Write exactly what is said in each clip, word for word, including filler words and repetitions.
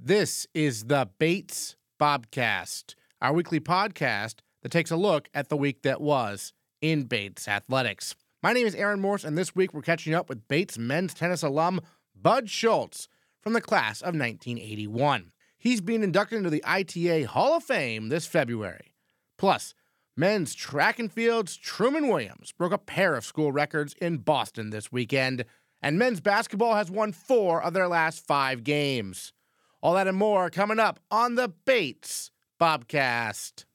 This is the Bates Bobcast, our weekly podcast that takes a look at the week that was in Bates athletics. My name is Aaron Morse, and this week we're catching up with Bates men's tennis alum Bud Schultz from the class of nineteen eighty-one. He's being inducted into the I T A Hall of Fame this February. Plus, men's track and field's Truman Williams broke a pair of school records in Boston this weekend, and men's basketball has won four of their last five games. All that and more coming up on the Bates Bobcast.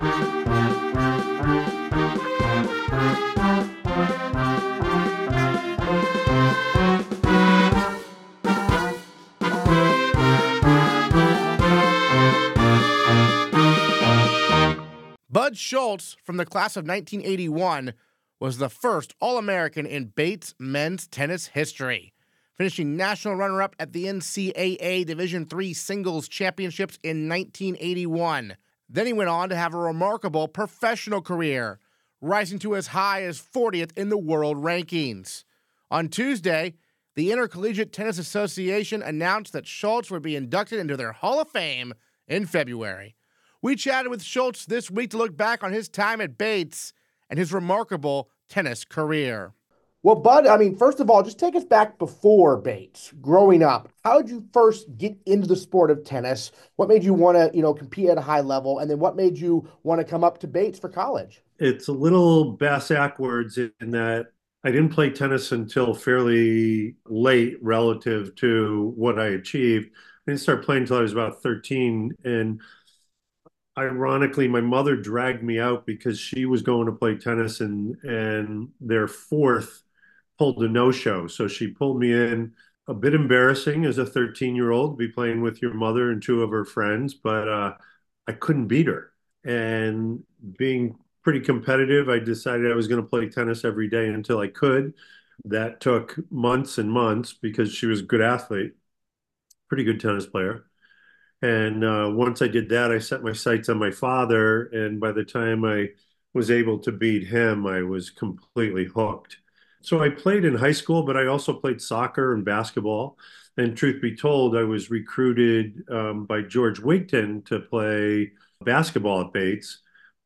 Bud Schultz from the class of nineteen eighty-one was the first All-American in Bates men's tennis history, finishing national runner-up at the N C double A Division three Singles Championships in nineteen eighty-one. Then he went on to have a remarkable professional career, rising to as high as fortieth in the world rankings. On Tuesday, the Intercollegiate Tennis Association announced that Schultz would be inducted into their Hall of Fame in February. We chatted with Schultz this week to look back on his time at Bates and his remarkable tennis career. Well, Bud, I mean, first of all, just take us back before Bates, growing up. How did you first get into the sport of tennis? What made you want to, you know, compete at a high level? And then what made you want to come up to Bates for college? It's a little bass-backwards in that I didn't play tennis until fairly late relative to what I achieved. I didn't start playing until I was about thirteen. And ironically, my mother dragged me out because she was going to play tennis, and, and their fourth pulled a no-show. So she pulled me in. A bit embarrassing as a thirteen-year-old to be playing with your mother and two of her friends, but uh, I couldn't beat her. And being pretty competitive, I decided I was going to play tennis every day until I could. That took months and months because she was a good athlete, pretty good tennis player. And uh, once I did that, I set my sights on my father. And by the time I was able to beat him, I was completely hooked. So I played in high school, but I also played soccer and basketball. And truth be told, I was recruited um, by George Wigton to play basketball at Bates.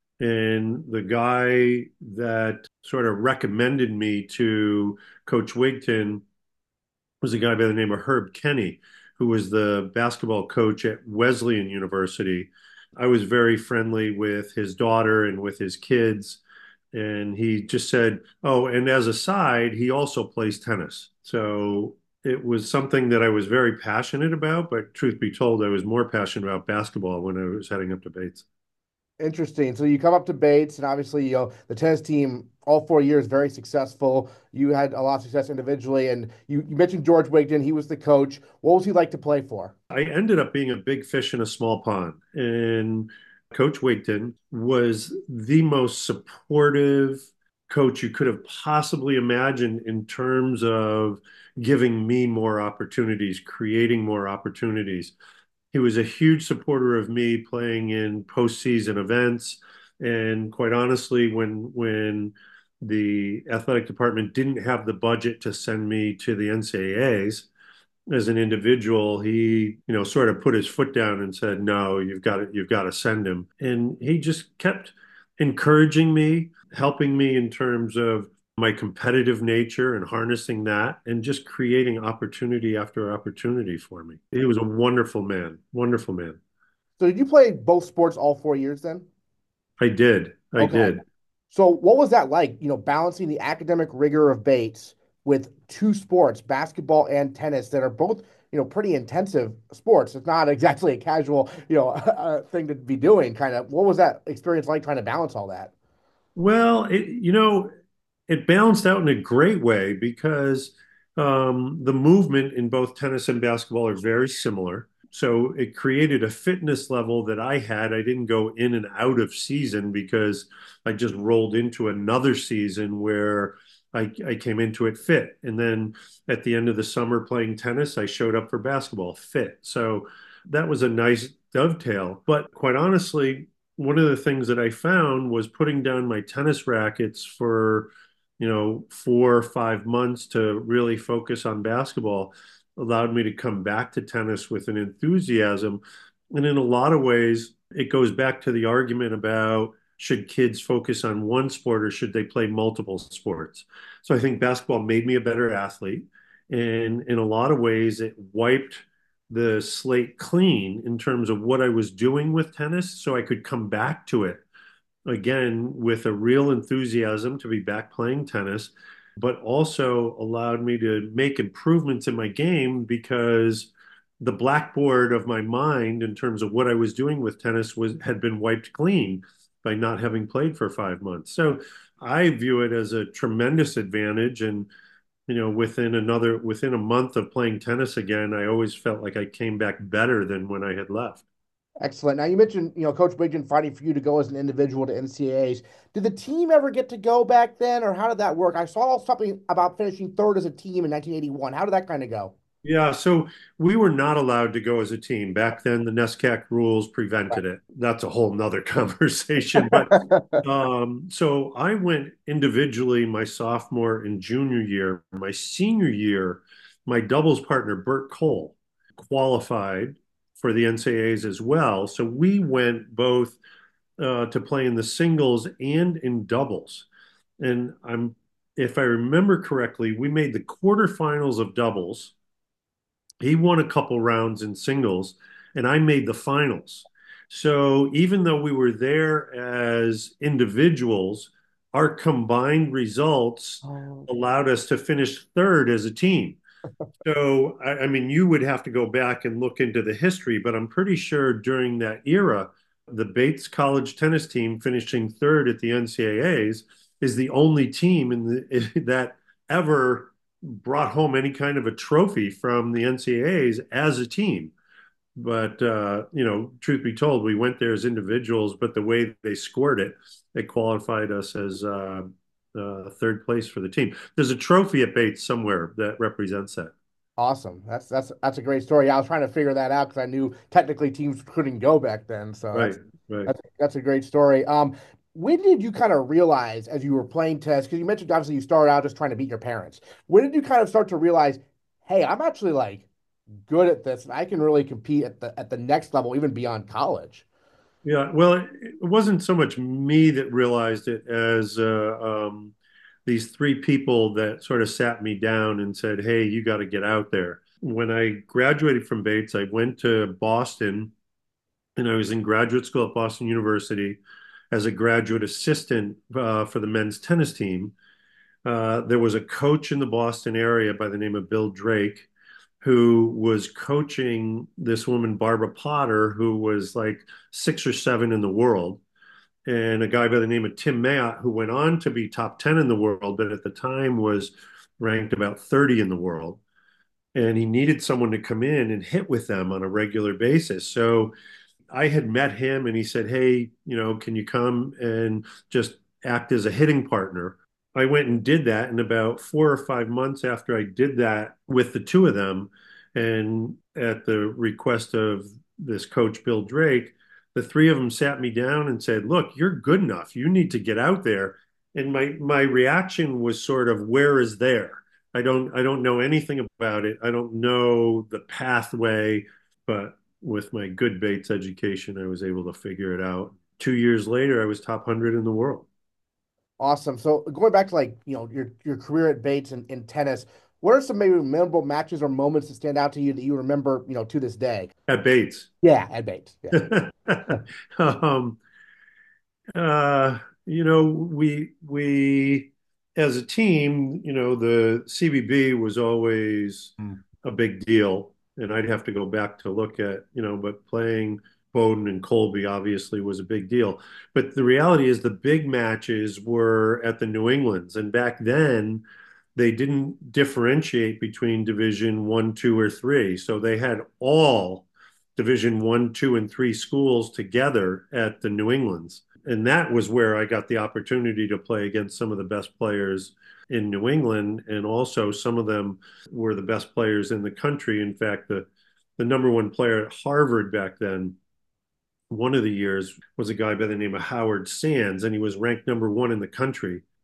And the guy that sort of recommended me to Coach Wigton was a guy by the name of Herb Kenny, who was the basketball coach at Wesleyan University. I was very friendly with his daughter and with his kids. And he just said, oh, and as a side, he also plays tennis. So it was something that I was very passionate about. But truth be told, I was more passionate about basketball when I was heading up to Bates. Interesting. So you come up to Bates, and obviously, you know, the tennis team, all four years, very successful. You had a lot of success individually, and you, you mentioned George Wigton. He was the coach. What was he like to play for? I ended up being a big fish in a small pond. And Coach Wigton was the most supportive coach you could have possibly imagined in terms of giving me more opportunities, creating more opportunities. He was a huge supporter of me playing in postseason events. And quite honestly, when when the athletic department didn't have the budget to send me to the N C double As as an individual, he, you know, sort of put his foot down and said, no, you've got to, you've got to send him. And he just kept encouraging me, helping me in terms of my competitive nature and harnessing that and just creating opportunity after opportunity for me. He was a wonderful man, wonderful man. So did you play both sports all four years then? I did. I Okay. did. So what was that like, you know, balancing the academic rigor of Bates with two sports, basketball and tennis, that are both, you know, pretty intensive sports? It's not exactly a casual, you know, uh, thing to be doing. Kind of, what was that experience like trying to balance all that? Well, it, you know, it balanced out in a great way because um, the movement in both tennis and basketball are very similar. So it created a fitness level that I had. I didn't go in and out of season because I just rolled into another season where I, I came into it fit. And then at the end of the summer playing tennis, I showed up for basketball fit. So that was a nice dovetail. But quite honestly, one of the things that I found was putting down my tennis rackets for, you know, four or five months to really focus on basketball. allowed me to come back to tennis with an enthusiasm. And in a lot of ways, it goes back to the argument about should kids focus on one sport or should they play multiple sports? So I think basketball made me a better athlete. And in a lot of ways, it wiped the slate clean in terms of what I was doing with tennis so I could come back to it again with a real enthusiasm to be back playing tennis, but also allowed me to make improvements in my game because the blackboard of my mind in terms of what I was doing with tennis was had been wiped clean by not having played for five months. So I view it as a tremendous advantage. And, you know, within another, within a month of playing tennis again, I always felt like I came back better than when I had left. Excellent. Now you mentioned, you know, Coach Wigton fighting for you to go as an individual to N C A As. Did the team ever get to go back then, or how did that work? I saw something about finishing third as a team in nineteen eighty-one. How did that kind of go? Yeah, so we were not allowed to go as a team. Back then, the NESCAC rules prevented it. That's a whole nother conversation. But um, so I went individually my sophomore and junior year. My senior year, my doubles partner, Bert Cole, qualified for the N C A As as well. So we went both uh, to play in the singles and in doubles. And I'm, if I remember correctly, we made the quarterfinals of doubles. He won a couple rounds in singles, and I made the finals. So even though we were there as individuals, our combined results Oh, allowed us to finish third as a team. So, I, I mean, you would have to go back and look into the history, but I'm pretty sure during that era, the Bates College tennis team finishing third at the N C A As is the only team in the, that ever brought home any kind of a trophy from the N C A As as a team. But uh, you know, truth be told, we went there as individuals, but the way they scored it, it qualified us as uh, uh, third place for the team. There's a trophy at Bates somewhere that represents that. awesome. That's that's that's a great story. Yeah, I was trying to figure that out because I knew technically teams couldn't go back then. So Right, that's right. that's that's a great story. Um, when did you kind of realize as you were playing tennis? Because you mentioned obviously you started out just trying to beat your parents. When did you kind of start to realize, hey, I'm actually like good at this and I can really compete at the at the next level, even beyond college? Yeah, well, it, it wasn't so much me that realized it as uh, um, these three people that sort of sat me down and said, "Hey, you got to get out there." When I graduated from Bates, I went to Boston and I was in graduate school at Boston University as a graduate assistant uh, for the men's tennis team. Uh, there was a coach in the Boston area by the name of Bill Drake who was coaching this woman, Barbara Potter, who was like six or seven in the world, and a guy by the name of Tim Mayotte, who went on to be top ten in the world, but at the time was ranked about thirty in the world. And he needed someone to come in and hit with them on a regular basis. So I had met him and he said, "Hey, you know, can you come and just act as a hitting partner?" I went and did that. And about four or five months after I did that with the two of them, and at the request of this coach, Bill Drake, the three of them sat me down and said, "Look, you're good enough. You need to get out there." And my my reaction was sort of, "Where is there?" I don't I don't know anything about it. I don't know the pathway, but with my good Bates education, I was able to figure it out. Two years later, I was top one hundred in the world Awesome. So going back to like, you know, your your career at Bates and in tennis, what are some maybe memorable matches or moments that stand out to you that you remember, you know, to this day? at Bates. Yeah, at Bates. Yeah. um, uh, you know, we we as a team, you know, the C B B was always Mm. a big deal, and I'd have to go back to look at, you know, but playing Bowdoin and Colby obviously was a big deal. But the reality is the big matches were at the New Englands, and back then they didn't differentiate between Division One, Two, or Three, so they had all Division One, Two, and Three schools together at the New Englands. And that was where I got the opportunity to play against some of the best players in New England. And also, some of them were the best players in the country. In fact, the, the number one player at Harvard back then, one of the years, was a guy by the name of Howard Sands, and he was ranked number one in the country.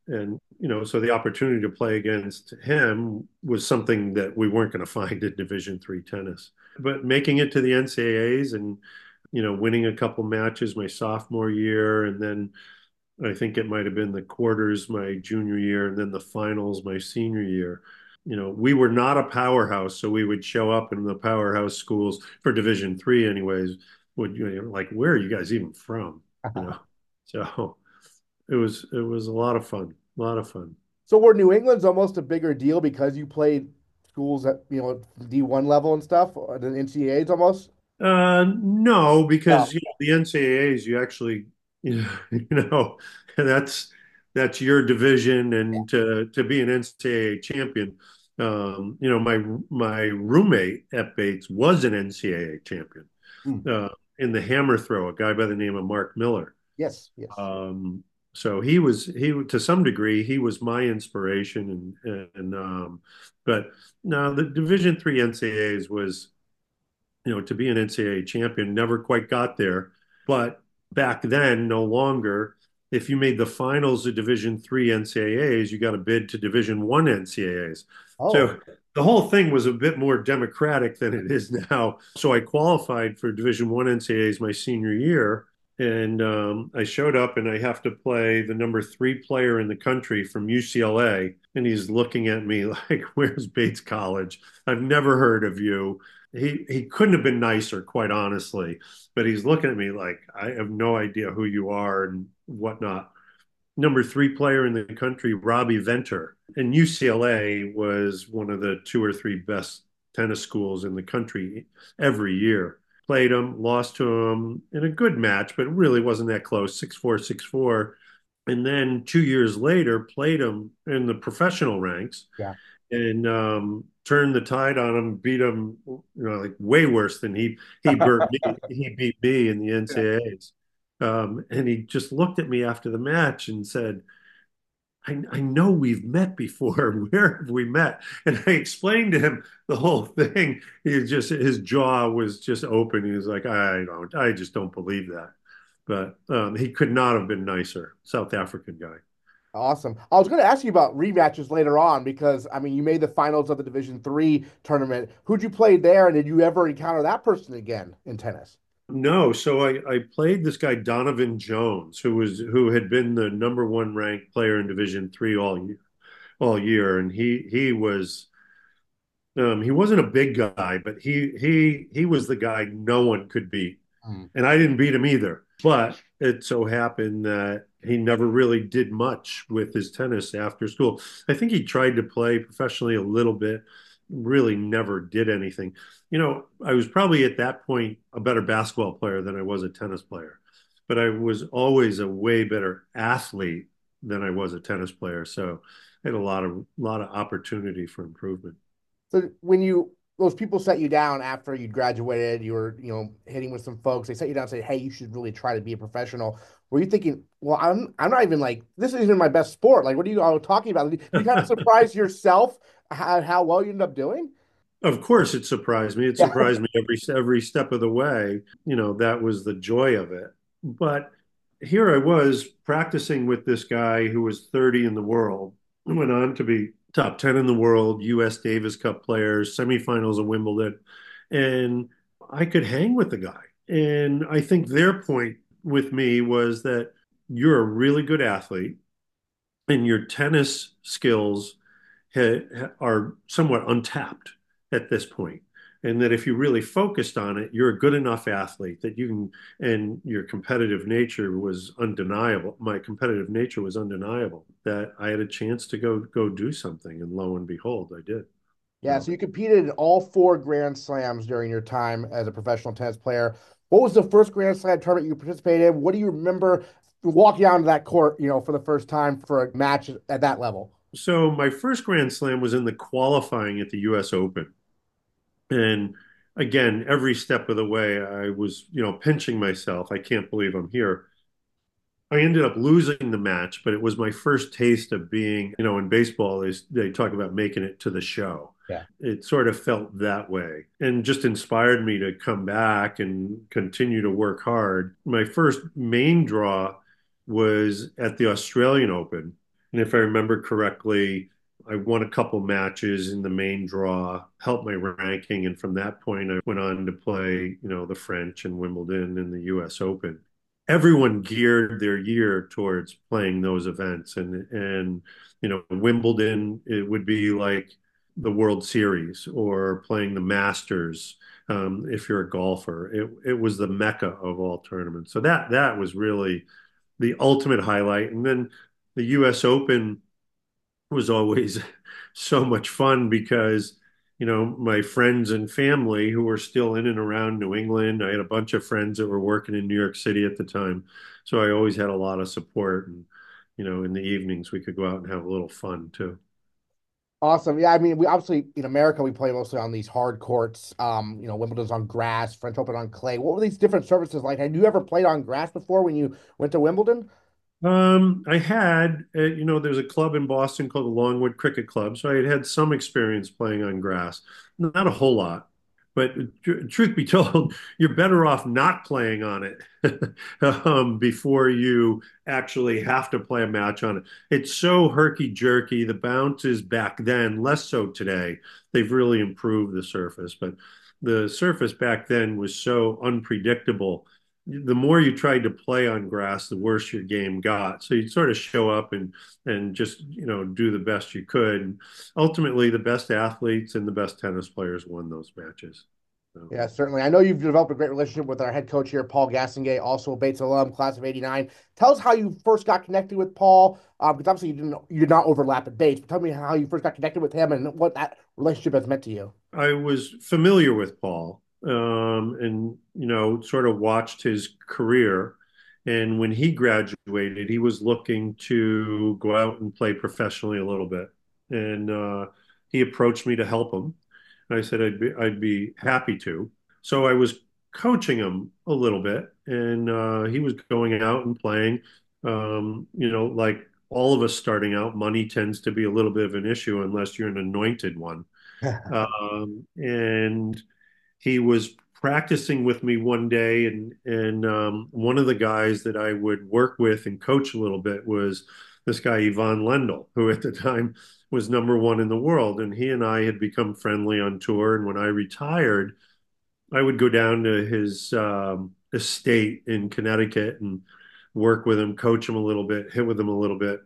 and you know, so the opportunity to play against him was something that we weren't going to find in Division three tennis. But making it to the N C A As and you know, winning a couple matches my sophomore year, and then I think it might have been the quarters my junior year, and then the finals my senior year. You know, we were not a powerhouse, so we would show up in the powerhouse schools for Division three, anyways. Would you know, like, where are you guys even from? You know, so it was it was a lot of fun, a lot of fun. So were New England's almost a bigger deal because you played schools at, you know, D one level and stuff, or the N C A As almost? Uh, no, No. because you know, the N C A As, you actually, you know, you know, that's that's your division, and to to be an N C A A champion, um, you know, my my roommate at Bates was an N C A A champion Hmm. uh, in the hammer throw, a guy by the name of Mark Miller. Yes, yes. Um, so he was he to some degree he was my inspiration, and and um, but no, the Division three N C A As was you know, to be an N C A A champion, never quite got there. But back then, no longer. If you made the finals of Division three N C A As, you got a bid to Division one N C A As. Oh, So the whole thing was a bit more democratic than it is now. So I qualified for Division one N C A As my senior year, and um, I showed up, and I have to play the number three player in the country from U C L A, and he's looking at me like, "Where's Bates College? I've never heard of you." He he couldn't have been nicer, quite honestly. But he's looking at me like, I have no idea who you are and whatnot. Number three player in the country, Robbie Venter. And U C L A was one of the two or three best tennis schools in the country every year. Played him, lost to him in a good match, but it really wasn't that close, six four, six four. And then two years later, played him in the professional ranks yeah. and um, turned the tide on him, beat him, you know, like way worse than he he beat me. He beat me in the Yeah. N C A As. Um, and he just looked at me after the match and said, I, I know we've met before. Where have we met? And I explained to him the whole thing. He just his jaw was just open. He was like, I don't, I just don't believe that. But um, he could not have been nicer. South African guy. Awesome. I was going to ask you about rematches later on because I mean you made the finals of the Division three tournament. Who'd you play there, and did you ever encounter that person again in tennis? No, so I, I played this guy Donovan Jones, who was who had been the number one ranked player in Division three all year, all year, and he he was um, he wasn't a big guy, but he he he was the guy no one could beat, Hmm. and I didn't beat him either. But it so happened that he never really did much with his tennis after school. I think he tried to play professionally a little bit, really never did anything. You know, I was probably at that point a better basketball player than I was a tennis player, but I was always a way better athlete than I was a tennis player. So I had a lot of lot of opportunity for improvement. So when you those people set you down after you graduated, you were, you know, hitting with some folks, they set you down and say, "Hey, you should really try to be a professional." Were you thinking, "Well, I'm I'm not even like this isn't even my best sport. Like, what are you all talking about?" Did you kind of surprise yourself how, how well you ended up doing? Of course, it surprised me. It Yeah. surprised me every every step of the way. You know, that was the joy of it. But here I was practicing with this guy who was thirty in the world, who went on to be top ten in the world, U S Davis Cup players, semifinals of Wimbledon, and I could hang with the guy. And I think their point with me was that you're a really good athlete and your tennis skills ha are somewhat untapped at this point. And that if you really focused on it, you're a good enough athlete that you can, and your competitive nature was undeniable. My competitive nature was undeniable, that I had a chance to go go do something. And lo and behold, I did. Yeah, So, so you competed in all four Grand Slams during your time as a professional tennis player. What was the first Grand Slam tournament you participated in? What do you remember walking out to that court, you know, for the first time for a match at that level? so my first Grand Slam was in the qualifying at the U S Open. And again, every step of the way, I was, you know, pinching myself. I can't believe I'm here. I ended up losing the match, but it was my first taste of being, you know, in baseball, they, they talk about making it to the show. Yeah. It sort of felt that way and just inspired me to come back and continue to work hard. My first main draw was at the Australian Open. And if I remember correctly, I won a couple matches in the main draw, helped my ranking, and from that point I went on to play, you know, the French and Wimbledon and the U S Open. Everyone geared their year towards playing those events, and and you know, Wimbledon, it would be like the World Series or playing the Masters. Um, if you're a golfer, it it was the mecca of all tournaments. So that that was really the ultimate highlight. And then the U S Open was always so much fun because, you know, my friends and family who were still in and around New England, I had a bunch of friends that were working in New York City at the time. So I always had a lot of support. And, you know, in the evenings, we could go out and have a little fun too. Awesome. Yeah, I mean, we obviously in America we play mostly on these hard courts. Um, you know, Wimbledon's on grass, French Open on clay. What were these different surfaces like? Had you ever played on grass before when you went to Wimbledon? Um, I had, uh, you know, there's a club in Boston called the Longwood Cricket Club. So I had had some experience playing on grass, not a whole lot. But tr truth be told, you're better off not playing on it um, before you actually have to play a match on it. It's so herky-jerky. The bounces back then, less so today. They've really improved the surface, but the surface back then was so unpredictable. The more you tried to play on grass, the worse your game got. So you'd sort of show up and and just, you know, do the best you could. And ultimately, the best athletes and the best tennis players won those matches. So, Yeah, certainly. I know you've developed a great relationship with our head coach here, Paul Gassingay, also a Bates alum, class of eighty-nine. Tell us how you first got connected with Paul, um, because obviously you didn't you did not overlap at Bates, but tell me how you first got connected with him and what that relationship has meant to you. I was familiar with Paul, um, and you know, sort of watched his career. And when he graduated, he was looking to go out and play professionally a little bit. And uh, he approached me to help him. And I said I'd be I'd be happy to. So I was coaching him a little bit, and uh, he was going out and playing. Um, you know, like all of us starting out, money tends to be a little bit of an issue unless you're an anointed one. Um, and he was practicing with me one day, and and um, one of the guys that I would work with and coach a little bit was this guy Ivan Lendl, who at the time was number one in the world, and he and I had become friendly on tour. And when I retired, I would go down to his um, estate in Connecticut and work with him, coach him a little bit, hit with him a little bit,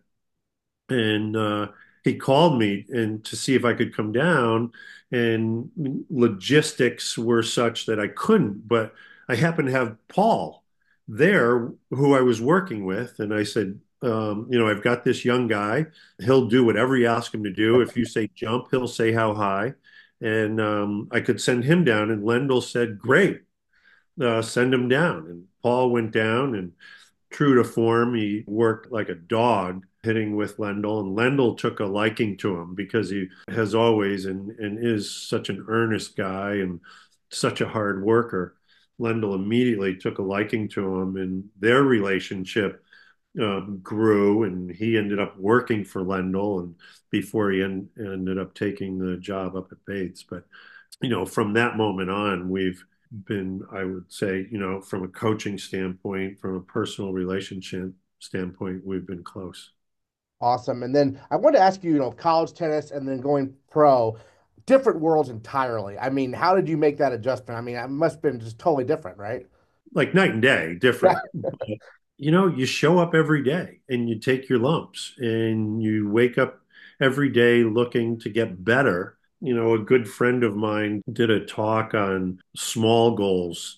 and uh, he called me and to see if I could come down. And logistics were such that I couldn't, but I happened to have Paul there, who I was working with, and I said, um, you know, I've got this young guy. He'll do whatever you ask him to do. If you say jump, he'll say how high. And um, I could send him down. And Lendl said, great, uh, send him down. And Paul went down, and true to form, he worked like a dog hitting with Lendl, and Lendl took a liking to him because he has always and, and is such an earnest guy and such a hard worker. Lendl immediately took a liking to him, and their relationship um, grew, and he ended up working for Lendl, and before he en ended up taking the job up at Bates. But you know, from that moment on, we've been, I would say, you know, from a coaching standpoint, from a personal relationship standpoint, we've been close. Awesome. And then I wanted to ask you, you know, college tennis and then going pro, different worlds entirely. I mean, how did you make that adjustment? I mean, it must have been just totally different, right? Like night and day, Yeah. different. But, you know, you show up every day and you take your lumps and you wake up every day looking to get better. You know, a good friend of mine did a talk on small goals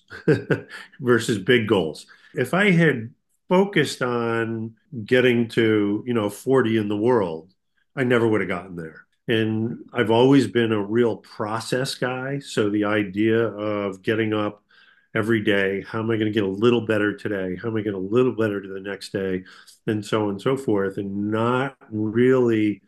versus big goals. If I had focused on getting to, you know, forty in the world, I never would have gotten there. And I've always been a real process guy. So the idea of getting up every day, how am I going to get a little better today? How am I getting a little better to the next day? And so on and so forth, and not really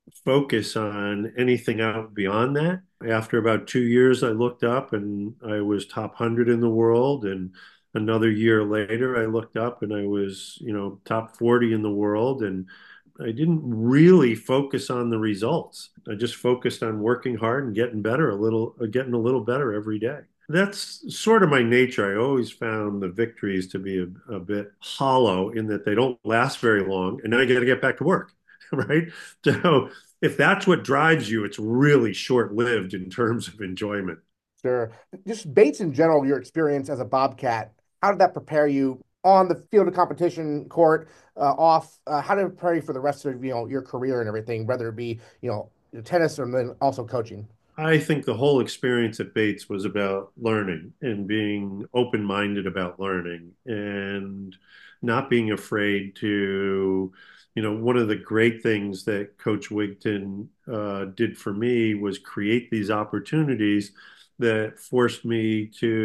focus on anything out beyond that. After about two years, I looked up and I was top one hundred in the world. And another year later, I looked up and I was, you know, top forty in the world. And I didn't really focus on the results. I just focused on working hard and getting better a little, getting a little better every day. That's sort of my nature. I always found the victories to be a, a bit hollow in that they don't last very long, and then I got to get back to work. right? So if that's what drives you, it's really short-lived in terms of enjoyment. Sure. Just Bates in general, your experience as a Bobcat, how did that prepare you on the field of competition, court, uh, off? Uh, how did it prepare you for the rest of, you know, your career and everything, whether it be, you know, tennis or then also coaching? I think the whole experience at Bates was about learning and being open-minded about learning and not being afraid to, you know, one of the great things that Coach Wigton uh, did for me was create these opportunities that forced me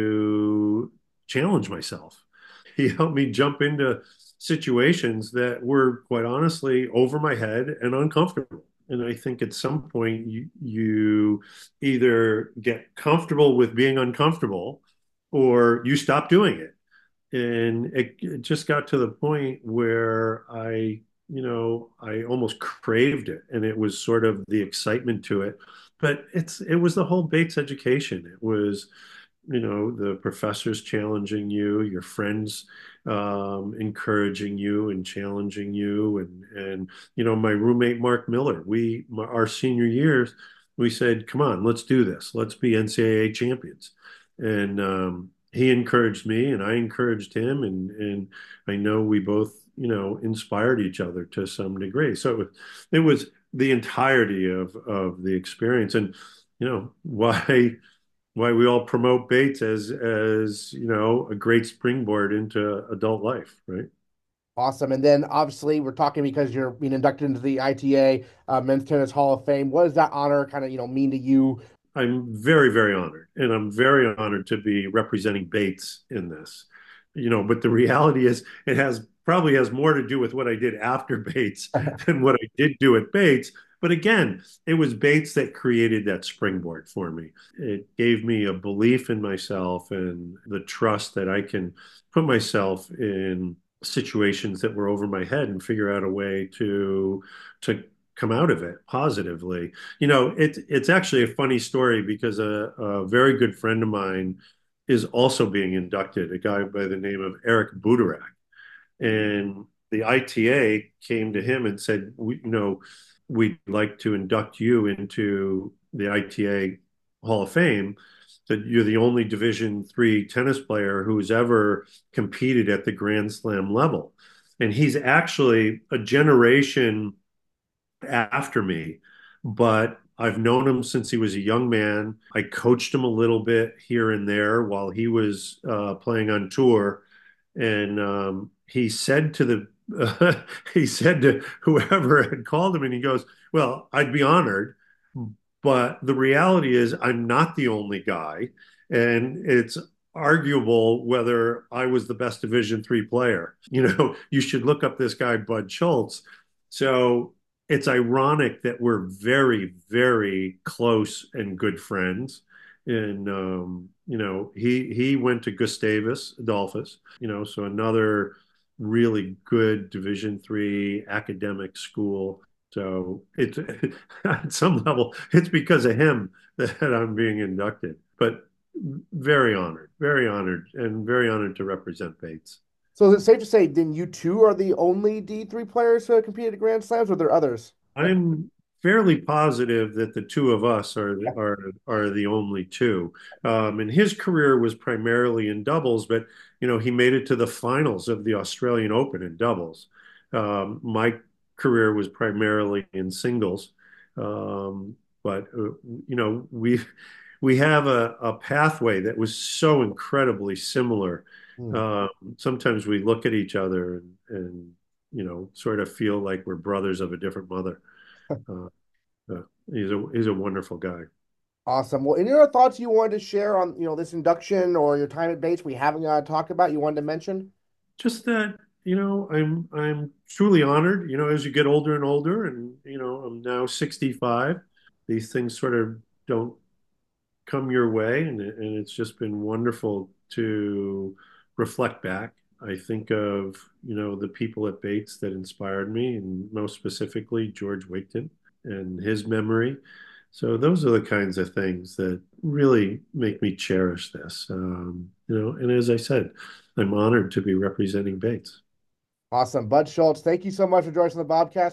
to challenge myself. He helped me jump into situations that were quite honestly over my head and uncomfortable. And I think at some point you you either get comfortable with being uncomfortable or you stop doing it. And it, it just got to the point where I, you know, I almost craved it. And it was sort of the excitement to it. But it's it was the whole Bates education. It was, you know, the professors challenging you, your friends um, encouraging you and challenging you, and and you know, my roommate Mark Miller. We my, our senior years, we said, "Come on, let's do this. Let's be N C double A champions." And um, he encouraged me, and I encouraged him, and and I know we both, you know, inspired each other to some degree. So it was, it was the entirety of of the experience, and you know why why we all promote Bates as as you know a great springboard into adult life, right? Awesome. And then obviously we're talking because you're being inducted into the I T A uh, Men's Tennis Hall of Fame. What does that honor kind of, you know, mean to you? I'm very, very honored, and I'm very honored to be representing Bates in this. You know, but the reality is, it has probably has more to do with what I did after Bates than what I did do at Bates. But again, it was Bates that created that springboard for me. It gave me a belief in myself and the trust that I can put myself in situations that were over my head and figure out a way to to come out of it positively. You know, it, it's actually a funny story because a, a very good friend of mine is also being inducted, a guy by the name of Eric Budarak. And the I T A came to him and said, we, you know, we'd like to induct you into the I T A Hall of Fame. That you're the only Division three tennis player who's ever competed at the Grand Slam level. And he's actually a generation after me, but I've known him since he was a young man. I coached him a little bit here and there while he was uh, playing on tour, and um, he said to the uh, he said to whoever had called him, and he goes, "Well, I'd be honored, but the reality is I'm not the only guy, and it's." Arguable whether I was the best Division three player. You know, you should look up this guy, Bud Schultz. So it's ironic that we're very, very close and good friends. And um, you know, he he went to Gustavus Adolphus, you know, so another really good Division three academic school. So it's at some level, it's because of him that I'm being inducted. But very honored, very honored, and very honored to represent Bates. So is it safe to say then you two are the only D three players to compete at Grand Slams, or are there others? I'm fairly positive that the two of us are the, are are the only two. Um, and his career was primarily in doubles, but you know he made it to the finals of the Australian Open in doubles. Um, my career was primarily in singles, um, but uh, you know we we have a, a pathway that was so incredibly similar. Hmm. Um, sometimes we look at each other and, and you know sort of feel like we're brothers of a different mother. Uh, uh, he's a he's a wonderful guy. Awesome. Well, any other thoughts you wanted to share on, you know, this induction or your time at Bates we haven't uh, talked about you wanted to mention? Just that, you know, I'm I'm truly honored. You know, as you get older and older, and you know, I'm now sixty-five. These things sort of don't come your way, and and it's just been wonderful to reflect back. I think of, you know, the people at Bates that inspired me, and most specifically George Wigton and his memory. So those are the kinds of things that really make me cherish this. Um, you know, and as I said, I'm honored to be representing Bates. Awesome. Bud Schultz, thank you so much for joining us on the Bobcast. Really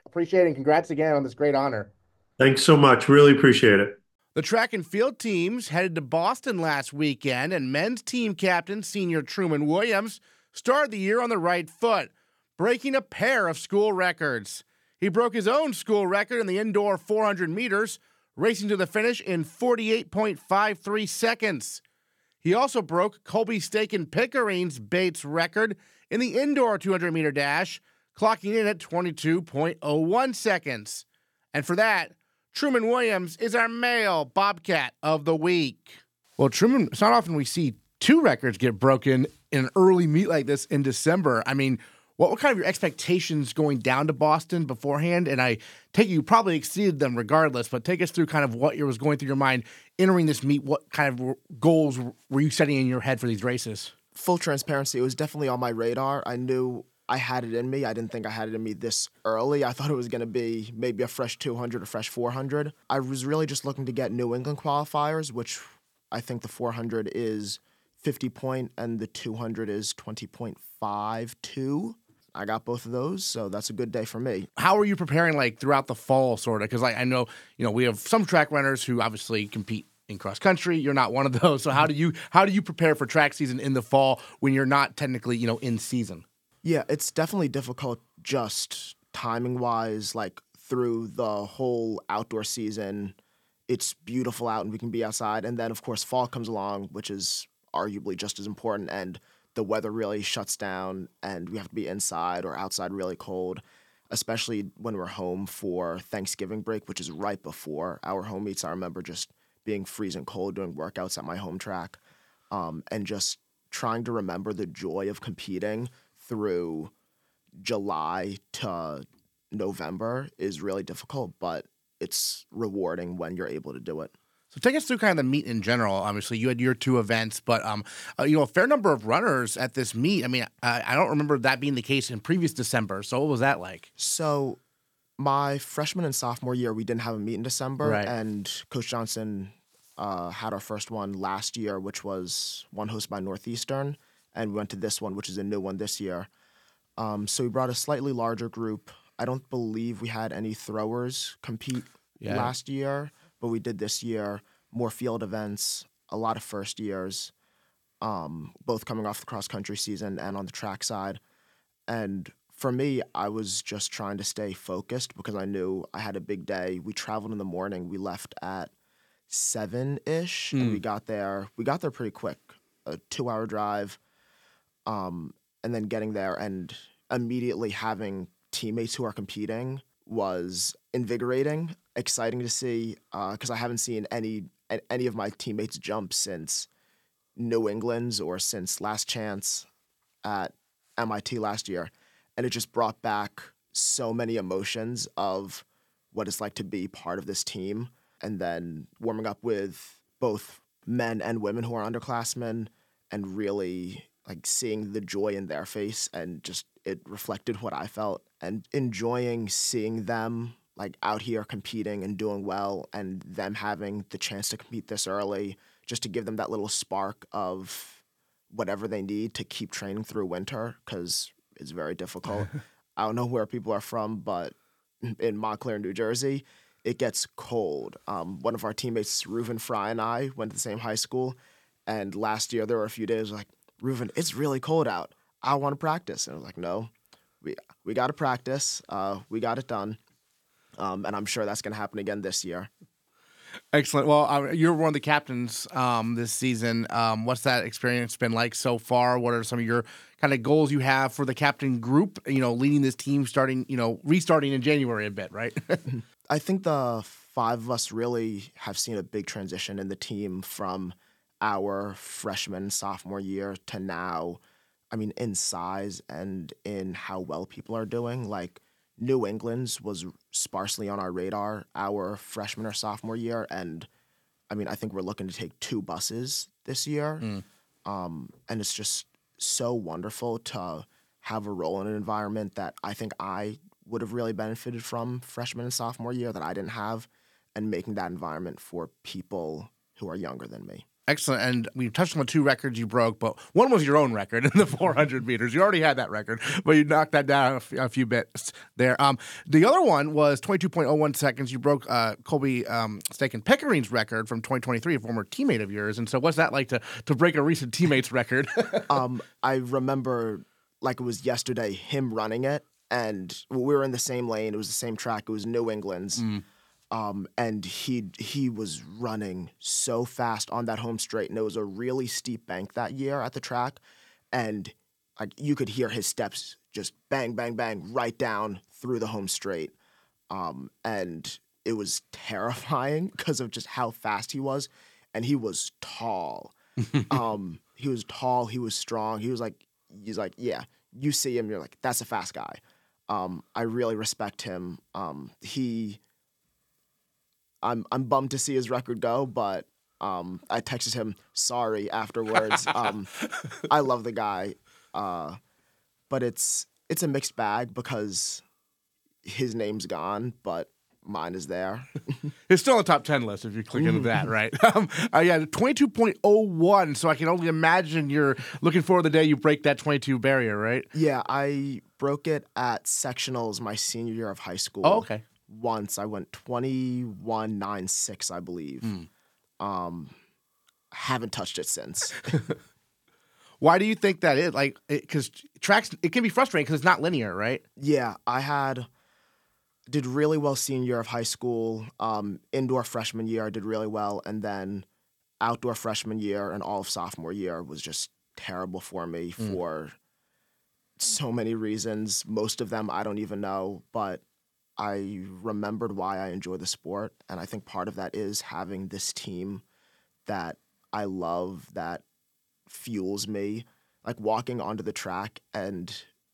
Appreciate it, and congrats again on this great honor. Thanks so much. Really appreciate it. The track and field teams headed to Boston last weekend, and men's team captain, senior Truman Williams, started the year on the right foot, breaking a pair of school records. He broke his own school record in the indoor four hundred meters, racing to the finish in forty-eight point five three seconds. He also broke Colby Staken Pickering's Bates record in the indoor two hundred meter dash, clocking in at twenty-two point oh one seconds. And for that, Truman Williams is our male Bobcat of the week. Well, Truman, it's not often we see two records get broken in an early meet like this in December. I mean, what were kind of your expectations going down to Boston beforehand? And I take it you probably exceeded them regardless, but take us through kind of what was going through your mind entering this meet. What kind of goals were you setting in your head for these races? Full transparency, it was definitely on my radar. I knew I had it in me. I didn't think I had it in me this early. I thought it was going to be maybe a fresh two hundred or fresh four hundred. I was really just looking to get New England qualifiers, which I think the four hundred is fifty point and the two hundred is twenty point five two. I got both of those, so that's a good day for me. How are you preparing, like, throughout the fall, sort of? Because, like, I know, you know, we have some track runners who obviously compete in cross country. You're not one of those. So how do you how do you prepare for track season in the fall when you're not technically, you know, in season? Yeah, it's definitely difficult just timing-wise, like, through the whole outdoor season. It's beautiful out and we can be outside. And then, of course, fall comes along, which is arguably just as important, and the weather really shuts down and we have to be inside or outside really cold, especially when we're home for Thanksgiving break, which is right before our home meets. I remember just being freezing cold doing workouts at my home track, um, and just trying to remember the joy of competing through July to November is really difficult, but it's rewarding when you're able to do it. So take us through kind of the meet in general. Obviously, you had your two events, but um, uh, you know, a fair number of runners at this meet. I mean, I, I don't remember that being the case in previous December. So what was that like? So my freshman and sophomore year, we didn't have a meet in December, Right. and Coach Johnson uh, had our first one last year, which was one hosted by Northeastern, and we went to this one, which is a new one this year. Um, so we brought a slightly larger group. I don't believe we had any throwers compete Yeah. last year, but we did this year. More field events, a lot of first years, um, both coming off the cross-country season and on the track side. And for me, I was just trying to stay focused because I knew I had a big day. We traveled in the morning. We left at seven-ish, and we got there. We got there pretty quick, a two-hour drive. Um, and then getting there and immediately having teammates who are competing was invigorating, exciting to see, because I haven't seen any any of my teammates jump since New England's or since Last Chance at M I T last year. And it just brought back so many emotions of what it's like to be part of this team. And then warming up with both men and women who are underclassmen and really like seeing the joy in their face, and just it reflected what I felt, and enjoying seeing them like out here competing and doing well, and them having the chance to compete this early just to give them that little spark of whatever they need to keep training through winter, because it's very difficult. I don't know where people are from, but in Montclair, New Jersey, it gets cold. Um, one of our teammates, Reuven Fry, and I went to the same high school, and last year there were a few days like, Reuven, it's really cold out. I want to practice. And I was like, no, we we got to practice. Uh, we got it done. Um, and I'm sure that's going to happen again this year. Excellent. Well, uh, you're one of the captains um, this season. Um, what's that experience been like so far? What are some of your kind of goals you have for the captain group, you know, leading this team starting, you know, restarting in January a bit, right? I think the five of us really have seen a big transition in the team from our freshman, sophomore year to now. I mean, in size and in how well people are doing. Like, New England's was sparsely on our radar our freshman or sophomore year, and I mean, I think we're looking to take two buses this year, Mm. um, and it's just so wonderful to have a role in an environment that I think I would have really benefited from freshman and sophomore year that I didn't have, and making that environment for people who are younger than me. Excellent. And we touched on the two records you broke, but one was your own record in the four hundred meters. You already had that record, but you knocked that down a, f- a few bits there. Um, the other one was twenty-two point oh one seconds. You broke uh, Colby um, Staken Pickering's record from twenty twenty-three, a former teammate of yours. And so what's that like to, to break a recent teammate's record? um, I remember like it was yesterday him running it, and we were in the same lane. It was the same track. It was New England's. Mm. Um, and he he was running so fast on that home straight, and it was a really steep bank that year at the track, and like you could hear his steps just bang, bang, bang right down through the home straight, um, and it was terrifying because of just how fast he was, and he was tall. um, he was tall. He was strong. He was like he's like yeah. You see him, you're like that's a fast guy. Um, I really respect him. Um, he. I'm I'm bummed to see his record go, but um, I texted him sorry afterwards. um, I love the guy, uh, but it's it's a mixed bag because his name's gone, but mine is there. It's still on the top ten list if you click into that, right? Um, uh, yeah, twenty-two point oh one, so I can only imagine you're looking forward to the day you break that twenty-two barrier, right? Yeah, I broke it at sectionals my senior year of high school. Oh, okay. Once I went twenty-one ninety-six, I believe. Mm. Um, haven't touched it since. Why do you think that is? Like, because tracks, it can be frustrating because it's not linear, right? Yeah, I had did really well senior year of high school. Um, indoor freshman year, I did really well, and then outdoor freshman year and all of sophomore year was just terrible for me mm. for so many reasons. Most of them I don't even know, but I remembered why I enjoy the sport, and I think part of that is having this team that I love that fuels me. Like walking onto the track and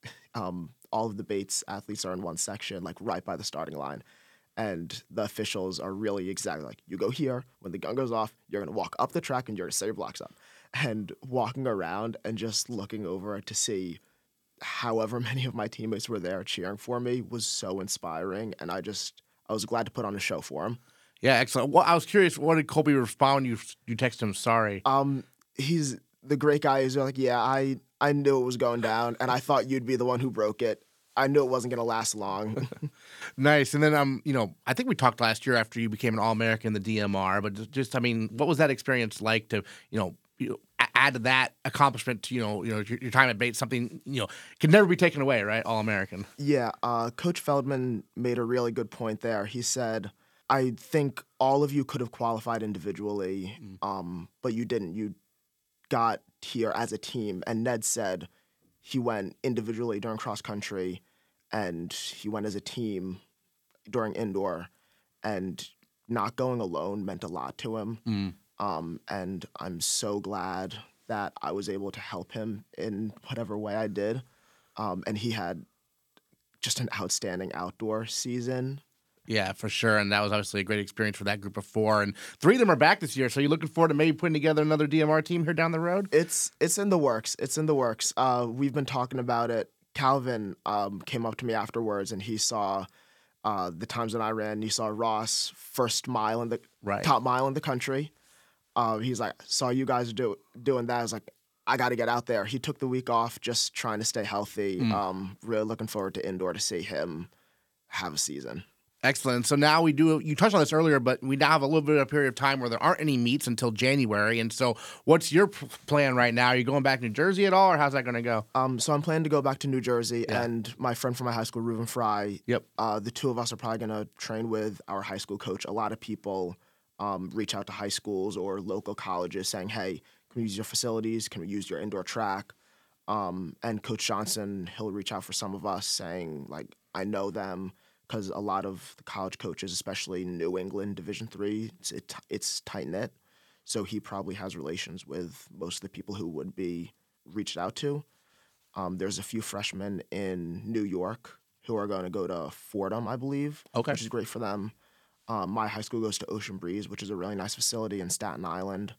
um, all of the Bates athletes are in one section, like right by the starting line. And the officials are really exactly like, you go here, when the gun goes off, you're going to walk up the track and you're going to set your blocks up. And walking around and just looking over to see however many of my teammates were there cheering for me was so inspiring, and I just I was glad to put on a show for him. Yeah, excellent. Well, I was curious, what did Colby respond when you you texted him sorry? Um, he's the great guy. He's like, yeah, I I knew it was going down, and I thought you'd be the one who broke it. I knew it wasn't going to last long. Nice. And then, um, you know, I think we talked last year after you became an All-American in the D M R, but just, just I mean, what was that experience like to, you know, you know, add that accomplishment to, you know, you know your, your time at Bates, something, you know, can never be taken away, right? All-American. Yeah. Uh, Coach Feldman made a really good point there. He said, I think all of you could have qualified individually, mm. um, but you didn't. You got here as a team. And Ned said he went individually during cross-country, and he went as a team during indoor, and not going alone meant a lot to him. Mm. Um, and I'm so glad that I was able to help him in whatever way I did. Um, and he had just an outstanding outdoor season. Yeah, for sure. And that was obviously a great experience for that group of four. And three of them are back this year. So you're looking forward to maybe putting together another D M R team here down the road? It's it's in the works. It's in the works. Uh, we've been talking about it. Calvin um, came up to me afterwards, and he saw uh, the times that I ran. He saw Ross first mile in the right. top mile in the country. Uh, he's like, saw you guys do doing that. I was like, I got to get out there. He took the week off, just trying to stay healthy. Mm. Um, really looking forward to indoor to see him have a season. Excellent. So now we do, you touched on this earlier, but we now have a little bit of a period of time where there aren't any meets until January. And so what's your p- plan right now? Are you going back to New Jersey at all, or how's that going to go? Um, so I'm planning to go back to New Jersey, yeah. and my friend from my high school, Reuven Fry, yep. uh, the two of us are probably going to train with our high school coach. A lot of people um, reach out to high schools or local colleges saying, hey, can we use your facilities? Can we use your indoor track? Um, and Coach Johnson, he'll reach out for some of us saying, like, I know them. Because a lot of the college coaches, especially New England Division three, it's, it, it's tight-knit. So he probably has relations with most of the people who would be reached out to. Um, there's a few freshmen in New York who are going to go to Fordham, I believe, okay. which is great for them. Um, my high school goes to Ocean Breeze, which is a really nice facility in Staten Island.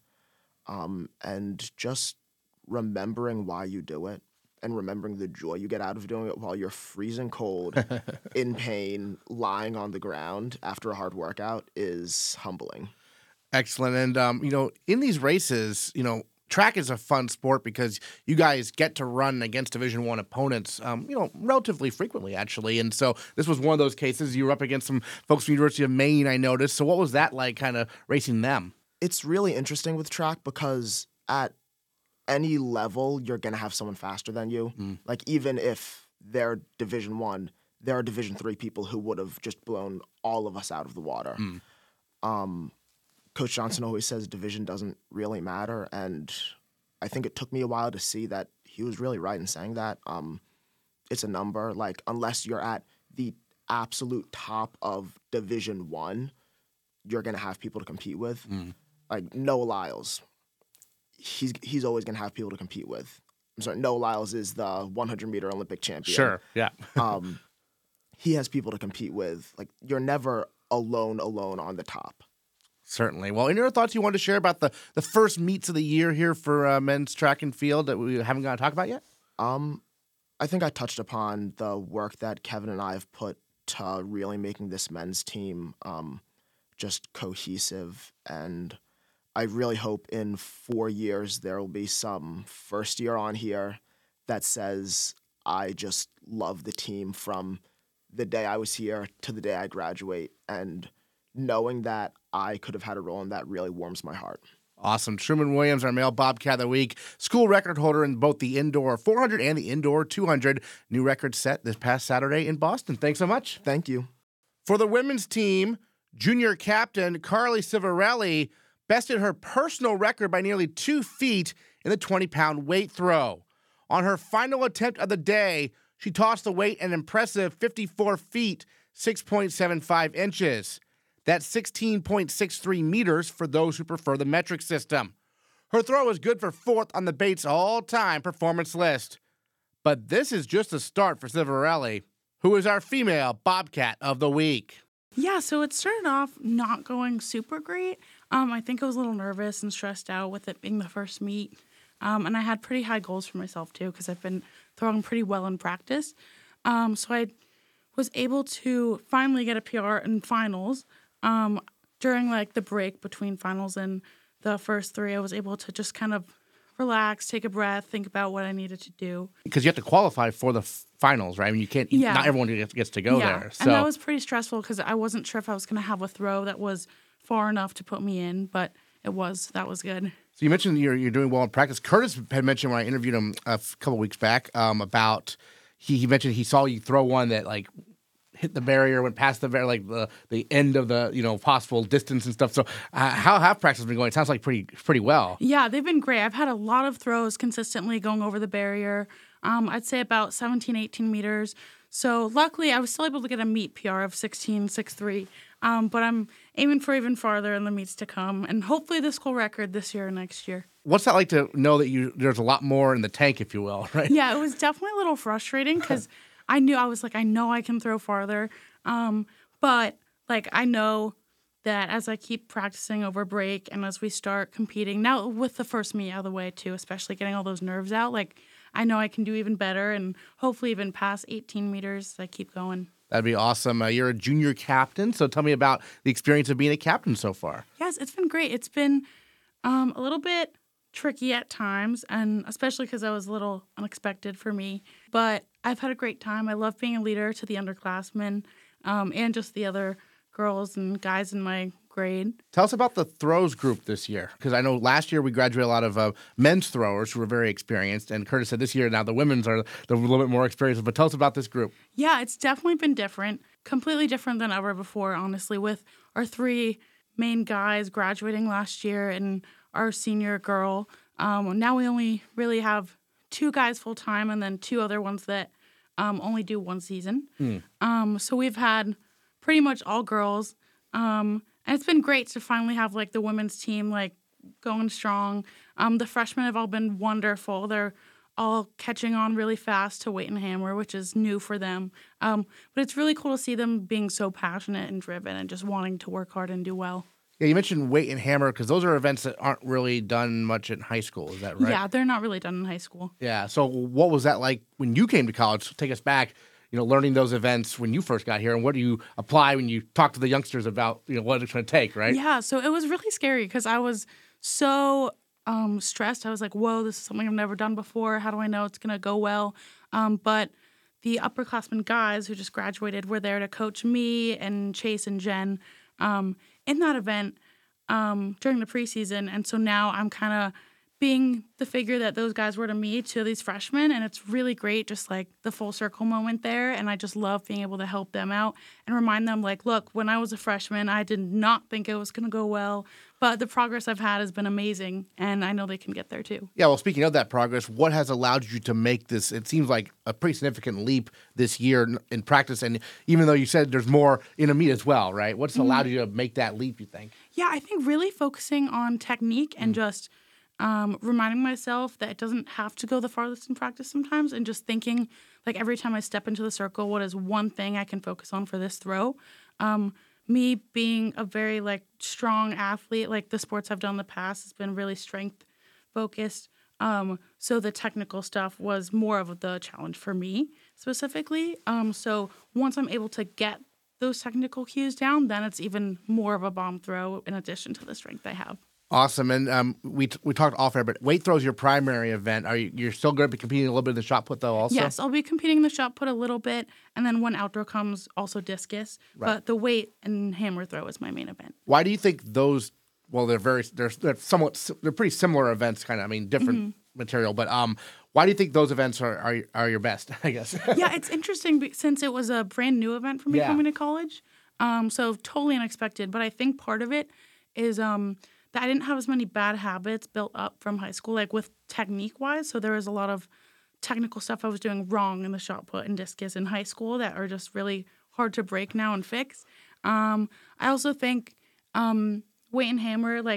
Um, and just remembering why you do it. And remembering the joy you get out of doing it while you're freezing cold, in pain, lying on the ground after a hard workout is humbling. Excellent. And, um, you know, in these races, you know, track is a fun sport because you guys get to run against Division One opponents, um, you know, relatively frequently, actually. And so this was one of those cases. You were up against some folks from the University of Maine, I noticed. So what was that like, kind of racing them? It's really interesting with track because at any level, you're going to have someone faster than you. Mm. Like, even if they're Division One, there are Division Three people who would have just blown all of us out of the water. Mm. Um, Coach Johnson always says division doesn't really matter, and I think it took me a while to see that he was really right in saying that. Um, it's a number. Like, unless you're at the absolute top of Division One, you're going to have people to compete with. Mm. Like, Noah Lyles, he's he's always going to have people to compete with. I'm sorry, Noah Lyles is the one hundred meter Olympic champion. Sure, yeah. um, he has people to compete with. Like, you're never alone, alone on the top. Certainly. Well, any other thoughts you want to share about the, the first meets of the year here for uh, men's track and field that we haven't got to talk about yet? Um, I think I touched upon the work that Kevin and I have put to really making this men's team um, just cohesive. And I really hope in four years there will be some first year on here that says, I just love the team from the day I was here to the day I graduate. And knowing that I could have had a role in that really warms my heart. Awesome. Truman Williams, our male Bobcat of the week, school record holder in both the indoor four hundred and the indoor two hundred. New record set this past Saturday in Boston. Thanks so much. Thank you. For the women's team, junior captain Carly Civarelli bested her personal record by nearly two feet in the twenty-pound weight throw. On her final attempt of the day, she tossed the weight an impressive fifty-four feet, six point seven five inches. That's sixteen point six three meters for those who prefer the metric system. Her throw is good for fourth on the Bates all-time performance list. But this is just a start for Civarelli, who is our female Bobcat of the week. Yeah, so it started off not going super great. Um, I think I was a little nervous and stressed out with it being the first meet. Um, and I had pretty high goals for myself, too, because I've been throwing pretty well in practice. Um, so I was able to finally get a P R in finals. Um, during like the break between finals and the first three, I was able to just kind of relax, take a breath, think about what I needed to do. Because you have to qualify for the f- finals, right? I mean, you can't, yeah. not everyone gets, gets to go yeah. there. So. And that was pretty stressful because I wasn't sure if I was going to have a throw that was far enough to put me in, but it was. That was good. So you mentioned you're, you're doing well in practice. Curtis had mentioned when I interviewed him a f- couple weeks back um, about, he, he mentioned he saw you throw one that like, hit the barrier, went past the barrier, like the, the end of the, you know, possible distance and stuff. So uh, how have practice been going? It sounds like pretty pretty well. Yeah, they've been great. I've had a lot of throws consistently going over the barrier. Um, I'd say about seventeen, eighteen meters. So luckily, I was still able to get a meet P R of sixteen six three. Um, but I'm aiming for even farther in the meets to come, and hopefully the school record this year or next year. What's that like to know that you there's a lot more in the tank, if you will, right? Yeah, it was definitely a little frustrating because I knew, I was like, I know I can throw farther. Um, but, like, I know that as I keep practicing over break and as we start competing, now with the first meet out of the way, too, especially getting all those nerves out, like, I know I can do even better and hopefully even past eighteen meters as I keep going. That'd be awesome. Uh, you're a junior captain, so tell me about the experience of being a captain so far. Yes, it's been great. It's been um, a little bit tricky at times, and especially because that was a little unexpected for me. But I've had a great time. I love being a leader to the underclassmen um, and just the other girls and guys in my grade. Tell us about the throws group this year, because I know last year we graduated a lot of uh, men's throwers who were very experienced, and Curtis said this year now the women's are the, a little bit more experienced. But tell us about this group. Yeah, it's definitely been different, completely different than ever before, honestly, with our three main guys graduating last year and our senior girl. Um, now we only really have two guys full-time and then two other ones that um, only do one season. Mm. Um, so we've had pretty much all girls. Um, and it's been great to finally have, like, the women's team, like, going strong. Um, the freshmen have all been wonderful. They're all catching on really fast to weight and hammer, which is new for them. Um, but it's really cool to see them being so passionate and driven and just wanting to work hard and do well. Yeah, you mentioned weight and hammer because those are events that aren't really done much in high school. Is that right? Yeah, they're not really done in high school. Yeah. So what was that like when you came to college? Take us back. you know, learning those events when you first got here, and what do you apply when you talk to the youngsters about, you know, what it's going to take, right? Yeah, so it was really scary because I was so um, stressed. I was like, whoa, this is something I've never done before. How do I know it's going to go well? Um, but the upperclassmen guys who just graduated were there to coach me and Chase and Jen um, in that event um, during the preseason. And so now I'm kind of being the figure that those guys were to me to these freshmen, and it's really great, just like the full circle moment there. And I just love being able to help them out and remind them, like, look, when I was a freshman, I did not think it was going to go well, but the progress I've had has been amazing, and I know they can get there too. Yeah, well, speaking of that progress, what has allowed you to make this, it seems like a pretty significant leap this year in, in practice, and even though you said there's more in a meet as well, right? What's allowed mm-hmm. you to make that leap, you think? Yeah, I think really focusing on technique and mm-hmm. just Um, reminding myself that it doesn't have to go the farthest in practice sometimes, and just thinking, like, every time I step into the circle, what is one thing I can focus on for this throw? Um, me being a very, like, strong athlete, like the sports I've done in the past has been really strength-focused. Um, so the technical stuff was more of the challenge for me specifically. Um, so once I'm able to get those technical cues down, then it's even more of a bomb throw in addition to the strength I have. Awesome, and um, we t- we talked off air, but weight throw is your primary event. Are you you're still going to be competing a little bit in the shot put though? Also, yes, I'll be competing in the shot put a little bit, and then when outdoor comes, also discus. Right. But the weight and hammer throw is my main event. Why do you think those? Well, they're very they're they're somewhat they're pretty similar events, kind of. I mean, different mm-hmm. material, but um, why do you think those events are are, are your best? I guess. Yeah, it's interesting since it was a brand new event for me yeah. coming to college. Um, so totally unexpected, but I think part of it is um. that I didn't have as many bad habits built up from high school, like with technique-wise. So there was a lot of technical stuff I was doing wrong in the shot put and discus in high school that are just really hard to break now and fix. Um, I also think um, weight and hammer, like,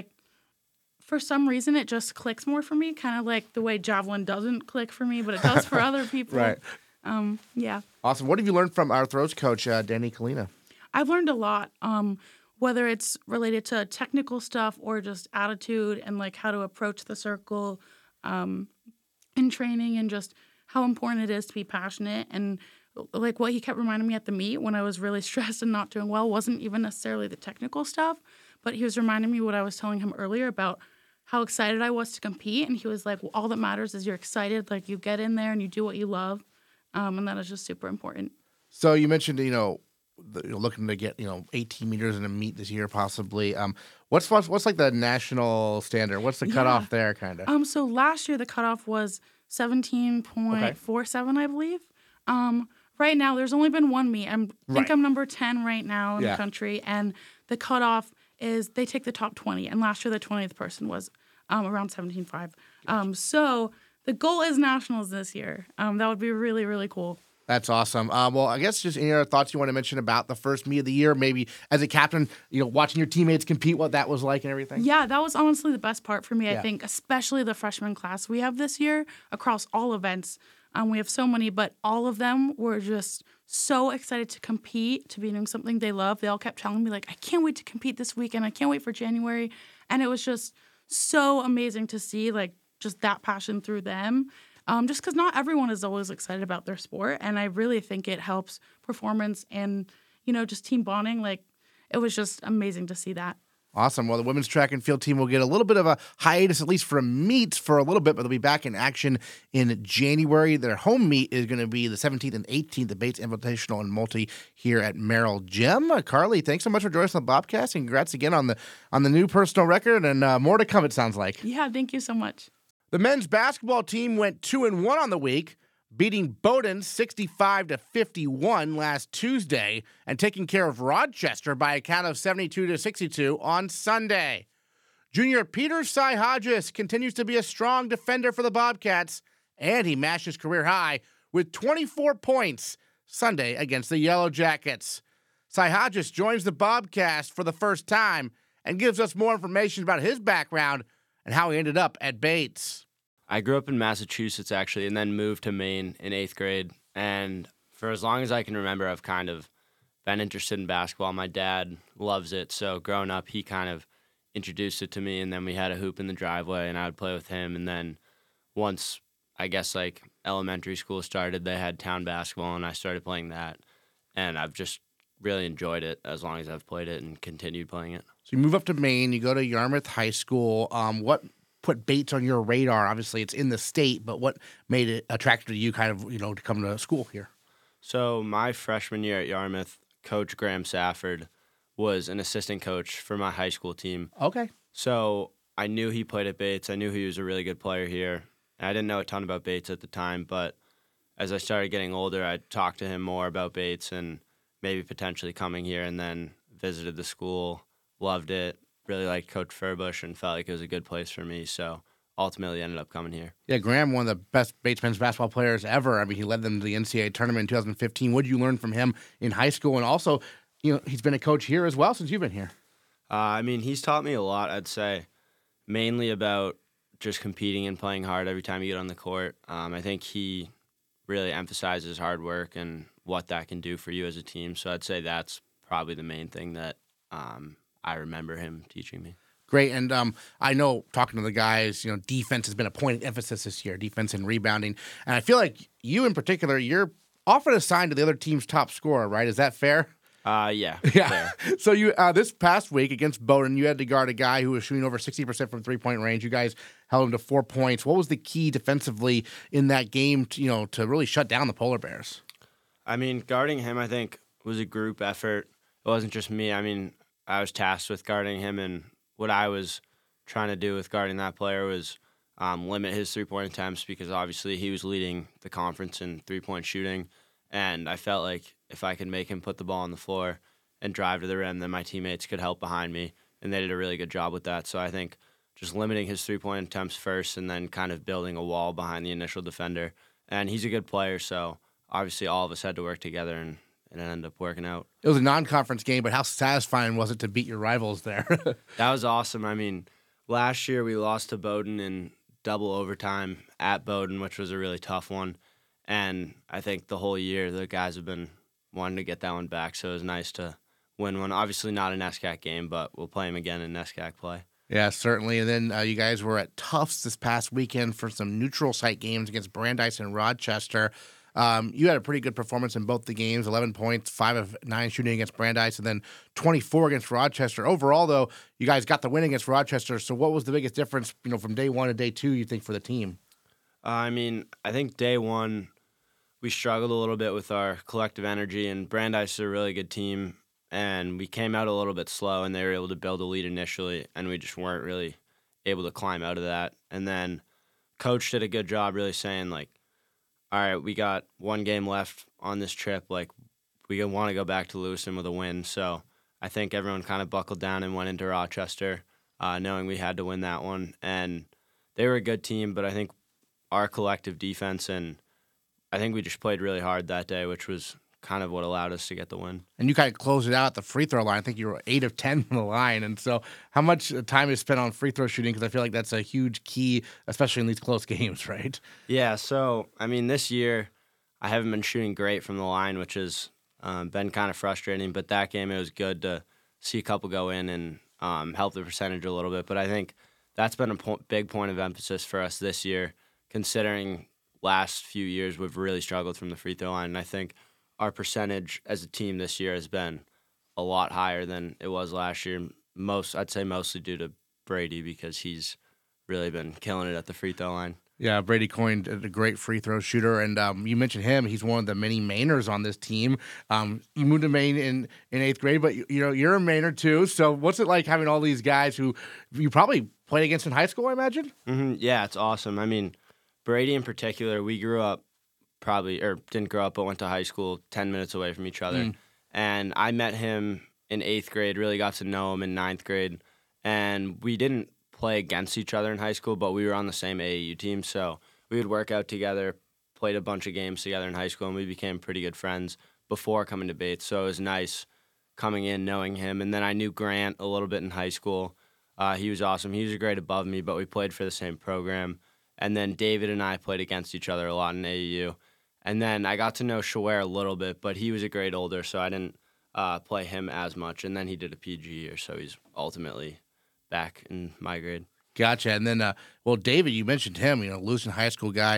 for some reason, it just clicks more for me, kind of like the way javelin doesn't click for me, but it does for other people. Right. Um, yeah. Awesome. What have you learned from our throws coach, uh, Danny Kalina? I've learned a lot. Um whether it's related to technical stuff or just attitude and, like, how to approach the circle um, in training, and just how important it is to be passionate. And, like, what he kept reminding me at the meet when I was really stressed and not doing well wasn't even necessarily the technical stuff, but he was reminding me what I was telling him earlier about how excited I was to compete. And he was like, well, all that matters is you're excited. Like, you get in there and you do what you love, um, and that is just super important. So you mentioned, you know, The, you're looking to get, you know, eighteen meters in a meet this year, possibly. Um, what's what's, what's like the national standard? What's the cutoff yeah. there, kind of? Um, so last year the cutoff was seventeen point four seven, okay. I believe. Um, right now there's only been one meet. I think right. I'm number ten right now in yeah. the country, and the cutoff is they take the top twenty, and last year the twentieth person was um around seventeen point five. Gotcha. Um, so the goal is nationals this year. Um, that would be really really cool. That's awesome. Uh, well, I guess just any other thoughts you want to mention about the first meet of the year, maybe as a captain, you know, watching your teammates compete, what that was like and everything? Yeah, that was honestly the best part for me, yeah. I think, especially the freshman class we have this year across all events. Um, we have so many, but all of them were just so excited to compete, to be doing something they love. They all kept telling me, like, I can't wait to compete this weekend. I can't wait for January. And it was just so amazing to see, like, just that passion through them. Um, just because not everyone is always excited about their sport, and I really think it helps performance and, you know, just team bonding. Like, it was just amazing to see that. Awesome. Well, the women's track and field team will get a little bit of a hiatus, at least for meets, for a little bit, but they'll be back in action in January. Their home meet is going to be the seventeenth and eighteenth, the Bates Invitational and Multi here at Merrill Gym. Uh, Carly, thanks so much for joining us on the Bobcast, and congrats again on the on the new personal record, and uh, more to come, it sounds like. Yeah, thank you so much. The men's basketball team went two and one on the week, beating Bowdoin sixty-five to fifty-one last Tuesday and taking care of Rochester by a count of seventy-two to sixty-two on Sunday. Junior Peter Cy Hodges continues to be a strong defender for the Bobcats, and he matched his career high with twenty-four points Sunday against the Yellow Jackets. Cy Hodges joins the Bobcast for the first time and gives us more information about his background and how he ended up at Bates. I grew up in Massachusetts, actually, and then moved to Maine in eighth grade. And for as long as I can remember, I've kind of been interested in basketball. My dad loves it, so growing up, he kind of introduced it to me, and then we had a hoop in the driveway, and I would play with him. And then once, I guess, like, elementary school started, they had town basketball, and I started playing that. And I've just really enjoyed it as long as I've played it and continued playing it. So you move up to Maine, you go to Yarmouth High School. Um, what put Bates on your radar? Obviously, it's in the state, but what made it attractive to you kind of, you know, to come to school here? So my freshman year at Yarmouth, Coach Graham Safford was an assistant coach for my high school team. Okay. So I knew he played at Bates. I knew he was a really good player here. And I didn't know a ton about Bates at the time, but as I started getting older, I talked to him more about Bates and maybe potentially coming here, and then visited the school, loved it, really liked Coach Furbush, and felt like it was a good place for me. So ultimately ended up coming here. Yeah, Graham, one of the best Bates men's basketball players ever. I mean, he led them to the N C double A tournament in two thousand fifteen. What did you learn from him in high school? And also, you know, he's been a coach here as well since you've been here. Uh, I mean, he's taught me a lot, I'd say, mainly about just competing and playing hard every time you get on the court. Um, I think he really emphasizes hard work and what that can do for you as a team. So I'd say that's probably the main thing that um, I remember him teaching me. Great. And um, I know, talking to the guys, you know, defense has been a point of emphasis this year, defense and rebounding. And I feel like you in particular, you're often assigned to the other team's top scorer, right? Is that fair? Uh, yeah. Yeah. Fair. So you uh, this past week against Bowdoin, you had to guard a guy who was shooting over sixty percent from three-point range. You guys held him to four points. What was the key defensively in that game, to, you know, to really shut down the Polar Bears? I mean, guarding him, I think, was a group effort. It wasn't just me. I mean, I was tasked with guarding him, and what I was trying to do with guarding that player was um, limit his three-point attempts, because obviously he was leading the conference in three-point shooting, and I felt like if I could make him put the ball on the floor and drive to the rim, then my teammates could help behind me, and they did a really good job with that. So I think just limiting his three-point attempts first and then kind of building a wall behind the initial defender. And he's a good player, so obviously all of us had to work together, and, and it ended up working out. It was a non-conference game, but how satisfying was it to beat your rivals there? That was awesome. I mean, last year we lost to Bowdoin in double overtime at Bowdoin, which was a really tough one. And I think the whole year the guys have been wanting to get that one back, so it was nice to win one. Obviously not an S C A C game, but we'll play them again in S C A C play. Yeah, certainly. And then uh, you guys were at Tufts this past weekend for some neutral site games against Brandeis and Rochester. Um, you had a pretty good performance in both the games, eleven points, five of nine shooting against Brandeis, and then twenty-four against Rochester. Overall, though, you guys got the win against Rochester. So what was the biggest difference, you know, from day one to day two, you think, for the team? Uh, I mean, I think day one we struggled a little bit with our collective energy, and Brandeis is a really good team, and we came out a little bit slow, and they were able to build a lead initially, and we just weren't really able to climb out of that. And then Coach did a good job really saying, like, all right, we got one game left on this trip. Like, we want to go back to Lewiston with a win. So I think everyone kind of buckled down and went into Rochester uh, knowing we had to win that one. And they were a good team, but I think our collective defense, and I think we just played really hard that day, which was kind of what allowed us to get the win. And you kind of closed it out at the free throw line. I think you were eight of ten from the line. And so how much time is spent on free throw shooting? Because I feel like that's a huge key, especially in these close games, right? Yeah, so, I mean, this year I haven't been shooting great from the line, which has um, been kind of frustrating. But that game, it was good to see a couple go in and um, help the percentage a little bit. But I think that's been a po- big point of emphasis for us this year, considering last few years we've really struggled from the free throw line. And I think our percentage as a team this year has been a lot higher than it was last year. Most, I'd say mostly due to Brady, because he's really been killing it at the free throw line. Yeah, Brady Coyne, a great free throw shooter. And um, you mentioned him. He's one of the many Mainers on this team. Um, you moved to Maine in, in eighth grade, but you, you know, you're a Mainer too. So what's it like having all these guys who you probably played against in high school, I imagine? Mm-hmm. Yeah, it's awesome. I mean, Brady in particular, we grew up probably, or didn't grow up, but went to high school ten minutes away from each other. Mm. And I met him in eighth grade, really got to know him in ninth grade. And we didn't play against each other in high school, but we were on the same A A U team. So we would work out together, played a bunch of games together in high school, and we became pretty good friends before coming to Bates. So it was nice coming in, knowing him. And then I knew Grant a little bit in high school. Uh, he was awesome. He was a grade above me, but we played for the same program. And then David and I played against each other a lot in A A U. And then I got to know Shawer a little bit, but he was a grade older, so I didn't uh, play him as much. And then he did a P G year, so he's ultimately back in my grade. Gotcha. And then, uh, well, David, you mentioned him, you know, Lewiston High School guy.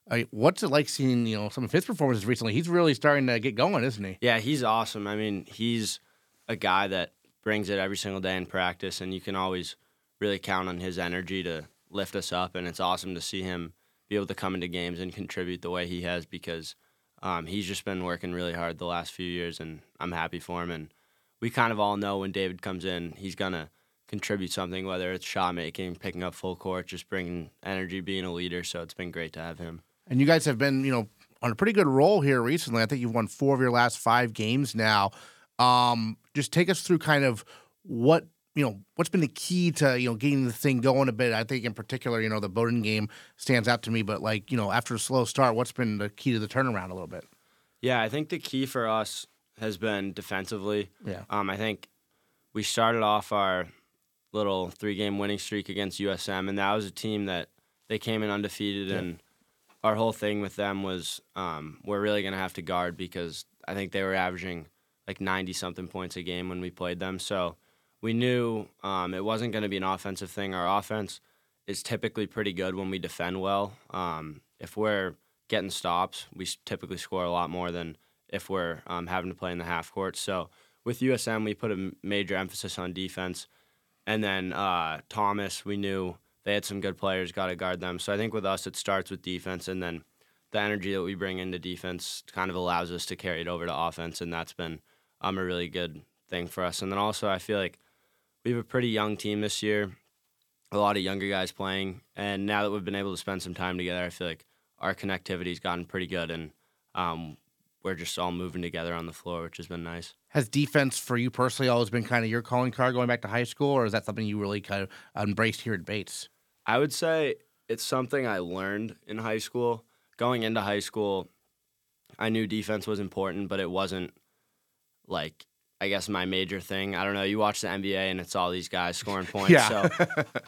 Uh, what's it like seeing, you know, some of his performances recently? He's really starting to get going, isn't he? Yeah, he's awesome. I mean, he's a guy that brings it every single day in practice, and you can always really count on his energy to lift us up. And it's awesome to see him be able to come into games and contribute the way he has because um, he's just been working really hard the last few years, and I'm happy for him. And we kind of all know when David comes in, he's going to contribute something, whether it's shot making, picking up full court, just bringing energy, being a leader. So it's been great to have him. And you guys have been, you know, on a pretty good roll here recently. I think you've won four of your last five games now. Um, just take us through kind of what, you know, what's been the key to, you know, getting the thing going a bit. I think in particular, you know, the Bowdoin game stands out to me, but like, you know, after a slow start, what's been the key to the turnaround a little bit? Yeah, I think the key for us has been defensively. Yeah. Um, I think we started off our little three-game winning streak against U S M, and that was a team that they came in undefeated, yeah. and our whole thing with them was um, we're really going to have to guard because I think they were averaging like ninety-something points a game when we played them. So we knew um, it wasn't going to be an offensive thing. Our offense is typically pretty good when we defend well. Um, if we're getting stops, we typically score a lot more than if we're um, having to play in the half court. So with U S M, we put a major emphasis on defense. And then uh, Thomas, we knew they had some good players, got to guard them. So I think with us, it starts with defense, and then the energy that we bring into defense kind of allows us to carry it over to offense, and that's been um, a really good thing for us. And then also I feel like we have a pretty young team this year, a lot of younger guys playing, and now that we've been able to spend some time together, I feel like our connectivity's gotten pretty good, and um, we're just all moving together on the floor, which has been nice. Has defense for you personally always been kind of your calling card going back to high school, or is that something you really kind of embraced here at Bates? I would say it's something I learned in high school. Going into high school, I knew defense was important, but it wasn't, like, I guess my major thing. I don't know. You watch the N B A, and it's all these guys scoring points. Yeah. So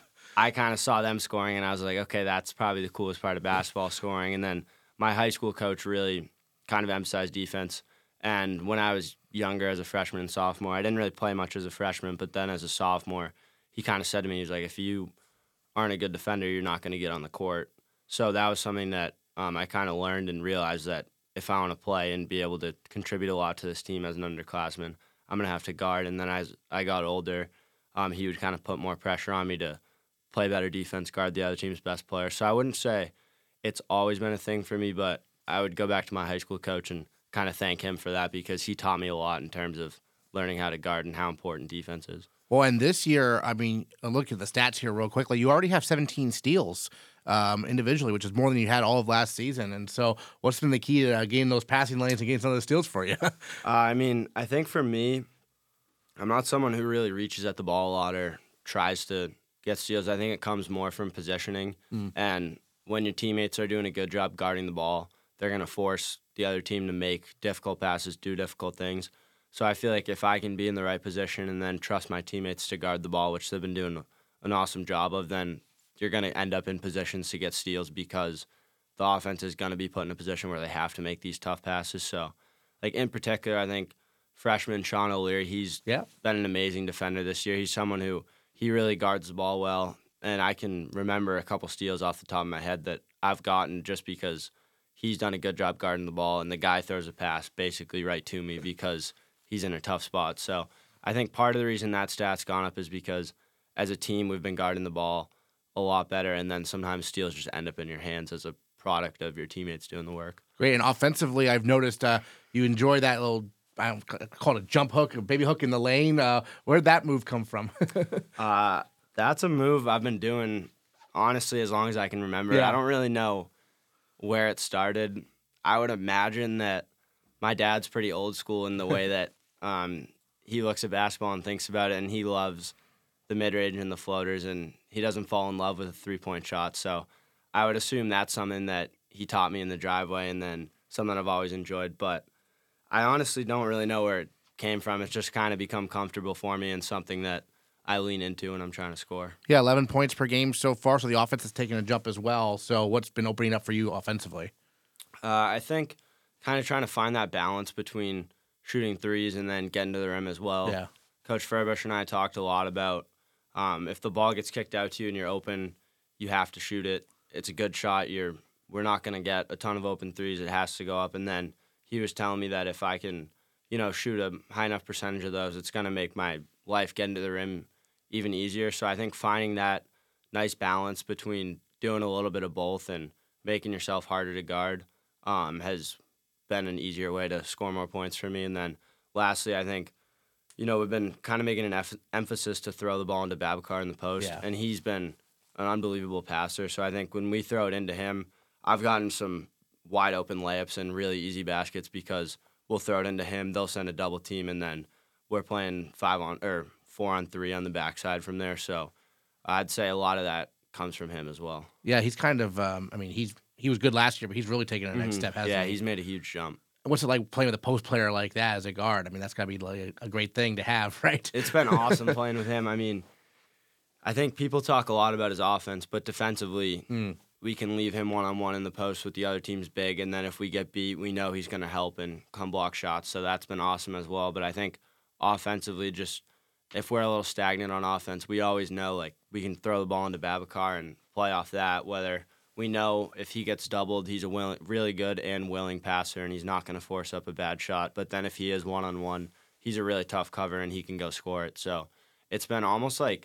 I kind of saw them scoring, and I was like, okay, that's probably the coolest part of basketball, scoring. And then my high school coach really kind of emphasized defense. And when I was younger as a freshman and sophomore, I didn't really play much as a freshman, but then as a sophomore, he kind of said to me, he was like, if you aren't a good defender, you're not going to get on the court. So that was something that um, I kind of learned and realized that if I want to play and be able to contribute a lot to this team as an underclassman, I'm going to have to guard. And then as I got older, um, he would kind of put more pressure on me to play better defense, guard the other team's best player. So I wouldn't say it's always been a thing for me, but I would go back to my high school coach and kind of thank him for that because he taught me a lot in terms of learning how to guard and how important defense is. Well, and this year, I mean, look at the stats here real quickly. You already have seventeen steals um, individually, which is more than you had all of last season. And so what's been the key to uh, getting those passing lanes and getting some of those steals for you? uh, I mean, I think for me, I'm not someone who really reaches at the ball a lot or tries to get steals. I think it comes more from positioning. Mm. And when your teammates are doing a good job guarding the ball, they're going to force the other team to make difficult passes, do difficult things. So I feel like if I can be in the right position and then trust my teammates to guard the ball, which they've been doing an awesome job of, then you're going to end up in positions to get steals because the offense is going to be put in a position where they have to make these tough passes. So, like in particular, I think freshman Sean O'Leary, he's yeah. been an amazing defender this year. He's someone who he really guards the ball well, and I can remember a couple steals off the top of my head that I've gotten just because he's done a good job guarding the ball, and the guy throws a pass basically right to me because he's in a tough spot. So I think part of the reason that stat's gone up is because as a team, we've been guarding the ball a lot better, and then sometimes steals just end up in your hands as a product of your teammates doing the work. Great. And offensively, I've noticed uh, you enjoy that little, I don't call it a jump hook, a baby hook in the lane. Uh, where'd that move come from? uh, that's a move I've been doing, honestly, as long as I can remember. Yeah. I don't really know where it started. I would imagine that my dad's pretty old school in the way that um, he looks at basketball and thinks about it, and he loves the mid-range and the floaters, and he doesn't fall in love with a three-point shot. So I would assume that's something that he taught me in the driveway and then something I've always enjoyed. But I honestly don't really know where it came from. It's just kind of become comfortable for me and something that I lean into when I'm trying to score. Yeah, eleven points per game so far, so the offense has taken a jump as well. So what's been opening up for you offensively? Uh, I think kind of trying to find that balance between shooting threes and then getting to the rim as well. Yeah. Coach Furbush and I talked a lot about um, if the ball gets kicked out to you and you're open, you have to shoot it. It's a good shot. You're we're not going to get a ton of open threes. It has to go up. And then he was telling me that if I can, you know, shoot a high enough percentage of those, it's going to make my life getting to the rim even easier. So I think finding that nice balance between doing a little bit of both and making yourself harder to guard um, has been an easier way to score more points for me. And then lastly, I think, you know, we've been kind of making an eff- emphasis to throw the ball into Babacar in the post, Yeah. and he's been an unbelievable passer. So I think when we throw it into him, I've gotten some wide open layups and really easy baskets because we'll throw it into him, they'll send a double team, and then we're playing five on or four on three on the backside from there. So I'd say a lot of that comes from him as well. Yeah, he's kind of. Um, I mean, he's he was good last year, but he's really taken a next Mhm. step. Hasn't Yeah, he? he's made a huge jump. What's it like playing with a post player like that as a guard? I mean, that's got to be like a, a great thing to have, right? It's been awesome playing with him. I mean, I think people talk a lot about his offense, but defensively, Mm. we can leave him one-on-one in the post with the other team's big, and then if we get beat, we know he's going to help and come block shots, so that's been awesome as well. But I think offensively, just if we're a little stagnant on offense, we always know, like, we can throw the ball into Babacar and play off that, whether we know if he gets doubled, he's a willing, really good and willing passer, and he's not going to force up a bad shot. But then if he is one-on-one, he's a really tough cover, and he can go score it. So it's been almost like,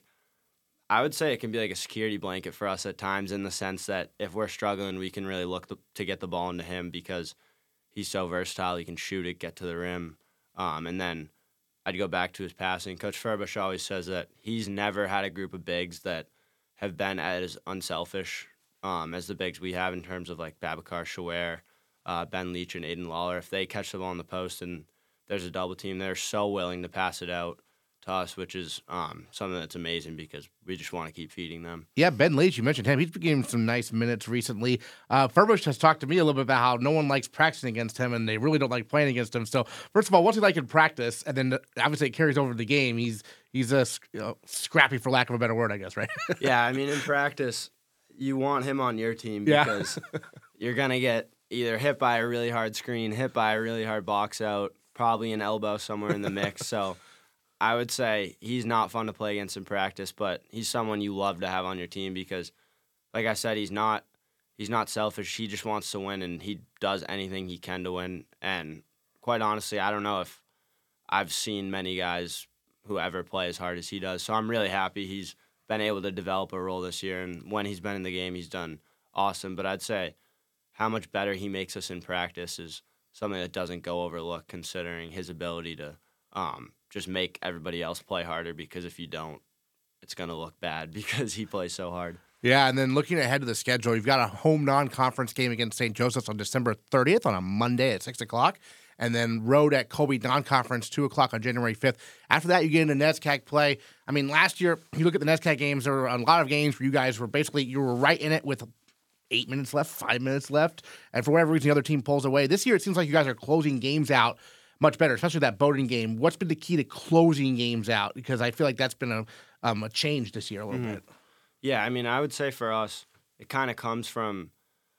I would say it can be like a security blanket for us at times in the sense that if we're struggling, we can really look to, to get the ball into him because he's so versatile. He can shoot it, get to the rim. Um, and then I'd go back to his passing. Coach Furbush always says that he's never had a group of bigs that have been as unselfish um, as the bigs we have in terms of like Babacar, Shaware, uh, Ben Leach, and Aiden Lawler. If they catch the ball on the post and there's a double team, they're so willing to pass it out to us, which is um, something that's amazing because we just want to keep feeding them. Yeah, Ben Leach, you mentioned him. He's been getting some nice minutes recently. Uh, Furbush has talked to me a little bit about how no one likes practicing against him, and they really don't like playing against him. So, first of all, what's he like in practice? And then, obviously, it carries over to the game. He's he's a you know, scrappy, for lack of a better word, I guess, right? Yeah, I mean, in practice, you want him on your team Yeah. because you're going to get either hit by a really hard screen, hit by a really hard box out, probably an elbow somewhere in the mix. So I would say he's not fun to play against in practice, but he's someone you love to have on your team because, like I said, he's not he's not selfish. He just wants to win, and he does anything he can to win. And quite honestly, I don't know if I've seen many guys who ever play as hard as he does. So I'm really happy he's been able to develop a role this year, and when he's been in the game, he's done awesome. But I'd say how much better he makes us in practice is something that doesn't go overlooked considering his ability to um, just make everybody else play harder, because if you don't, it's going to look bad because he plays so hard. Yeah, and then looking ahead to the schedule, you've got a home non-conference game against Saint Joseph's on December thirtieth on a Monday at six o'clock, and then road at Colby non-conference, two o'clock on January fifth. After that, you get into NESCAC play. I mean, last year, you look at the NESCAC games, there were a lot of games where you guys were basically, you were right in it with eight minutes left, five minutes left, and for whatever reason, the other team pulls away. This year, it seems like you guys are closing games out much better, especially that Bowdoin game. What's been the key to closing games out? Because I feel like that's been a um, a change this year a little Mhm. bit. Yeah, I mean, I would say for us, it kind of comes from,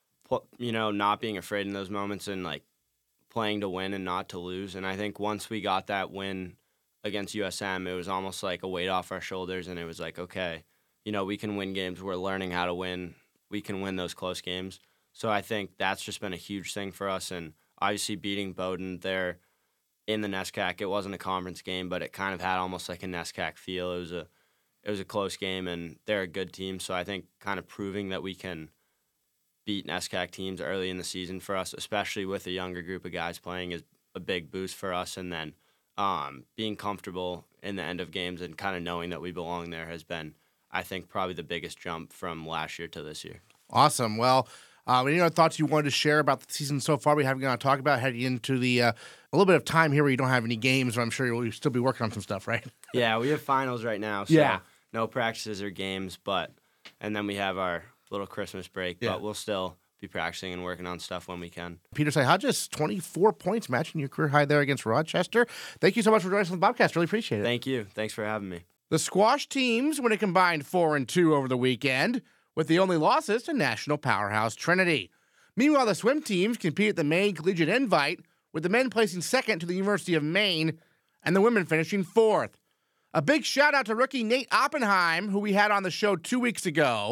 you know, not being afraid in those moments and, like, playing to win and not to lose. And I think once we got that win against U S M, it was almost like a weight off our shoulders, and it was like, okay, you know, we can win games. We're learning how to win. We can win those close games. So I think that's just been a huge thing for us. And obviously beating Bowdoin there in the NESCAC, it wasn't a conference game, but it kind of had almost like a NESCAC feel. It was a it was a close game, and they're a good team. So I think kind of proving that we can beat NESCAC teams early in the season for us, especially with a younger group of guys playing, is a big boost for us. And then um, being comfortable in the end of games and kind of knowing that we belong there has been, I think, probably the biggest jump from last year to this year. Awesome. Well, um, any other thoughts you wanted to share about the season so far we haven't got to talk about heading into the uh, a little bit of time here where you don't have any games, but I'm sure you'll still be working on some stuff, right? Yeah, we have finals right now, so Yeah. no practices or games, but and then we have our little Christmas break, Yeah. but we'll still be practicing and working on stuff when we can. Peter Sayhajas, twenty-four points, matching your career high there against Rochester. Thank you so much for joining us on the Bobcast. Really appreciate it. Thank you. Thanks for having me. The squash teams went a combined four and two over the weekend, with the only losses to national powerhouse Trinity. Meanwhile, the swim teams compete at the Maine Collegiate Invite, with the men placing second to the University of Maine and the women finishing fourth. A big shout out to rookie Nate Oppenheim, who we had on the show two weeks ago.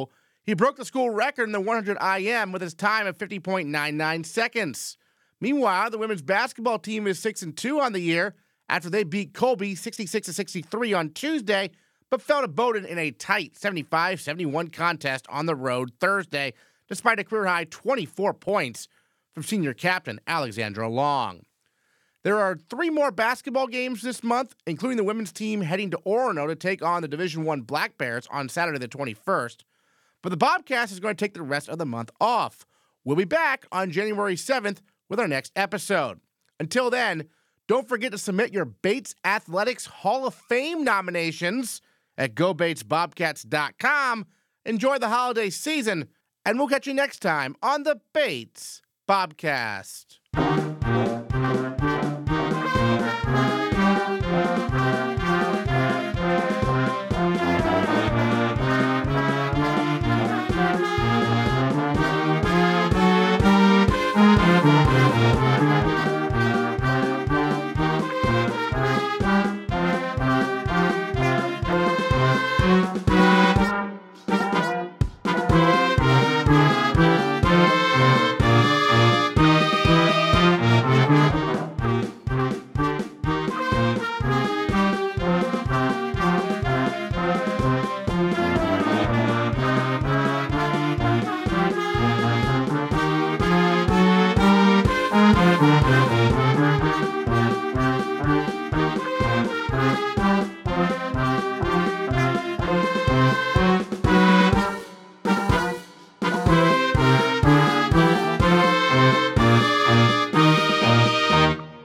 He broke the school record in the one hundred I M with his time of fifty point nine nine seconds. Meanwhile, the women's basketball team is six and two on the year after they beat Colby sixty-six to sixty-three on Tuesday, but fell to Bowdoin in a tight seventy-five seventy-one contest on the road Thursday, despite a career-high twenty-four points from senior captain Alexandra Long. There are three more basketball games this month, including the women's team heading to Orono to take on the Division One Black Bears on Saturday the twenty-first. But the Bobcast is going to take the rest of the month off. We'll be back on January seventh with our next episode. Until then, don't forget to submit your Bates Athletics Hall of Fame nominations at go bates bobcats dot com. Enjoy the holiday season, and we'll catch you next time on the Bates Bobcast. Thank you.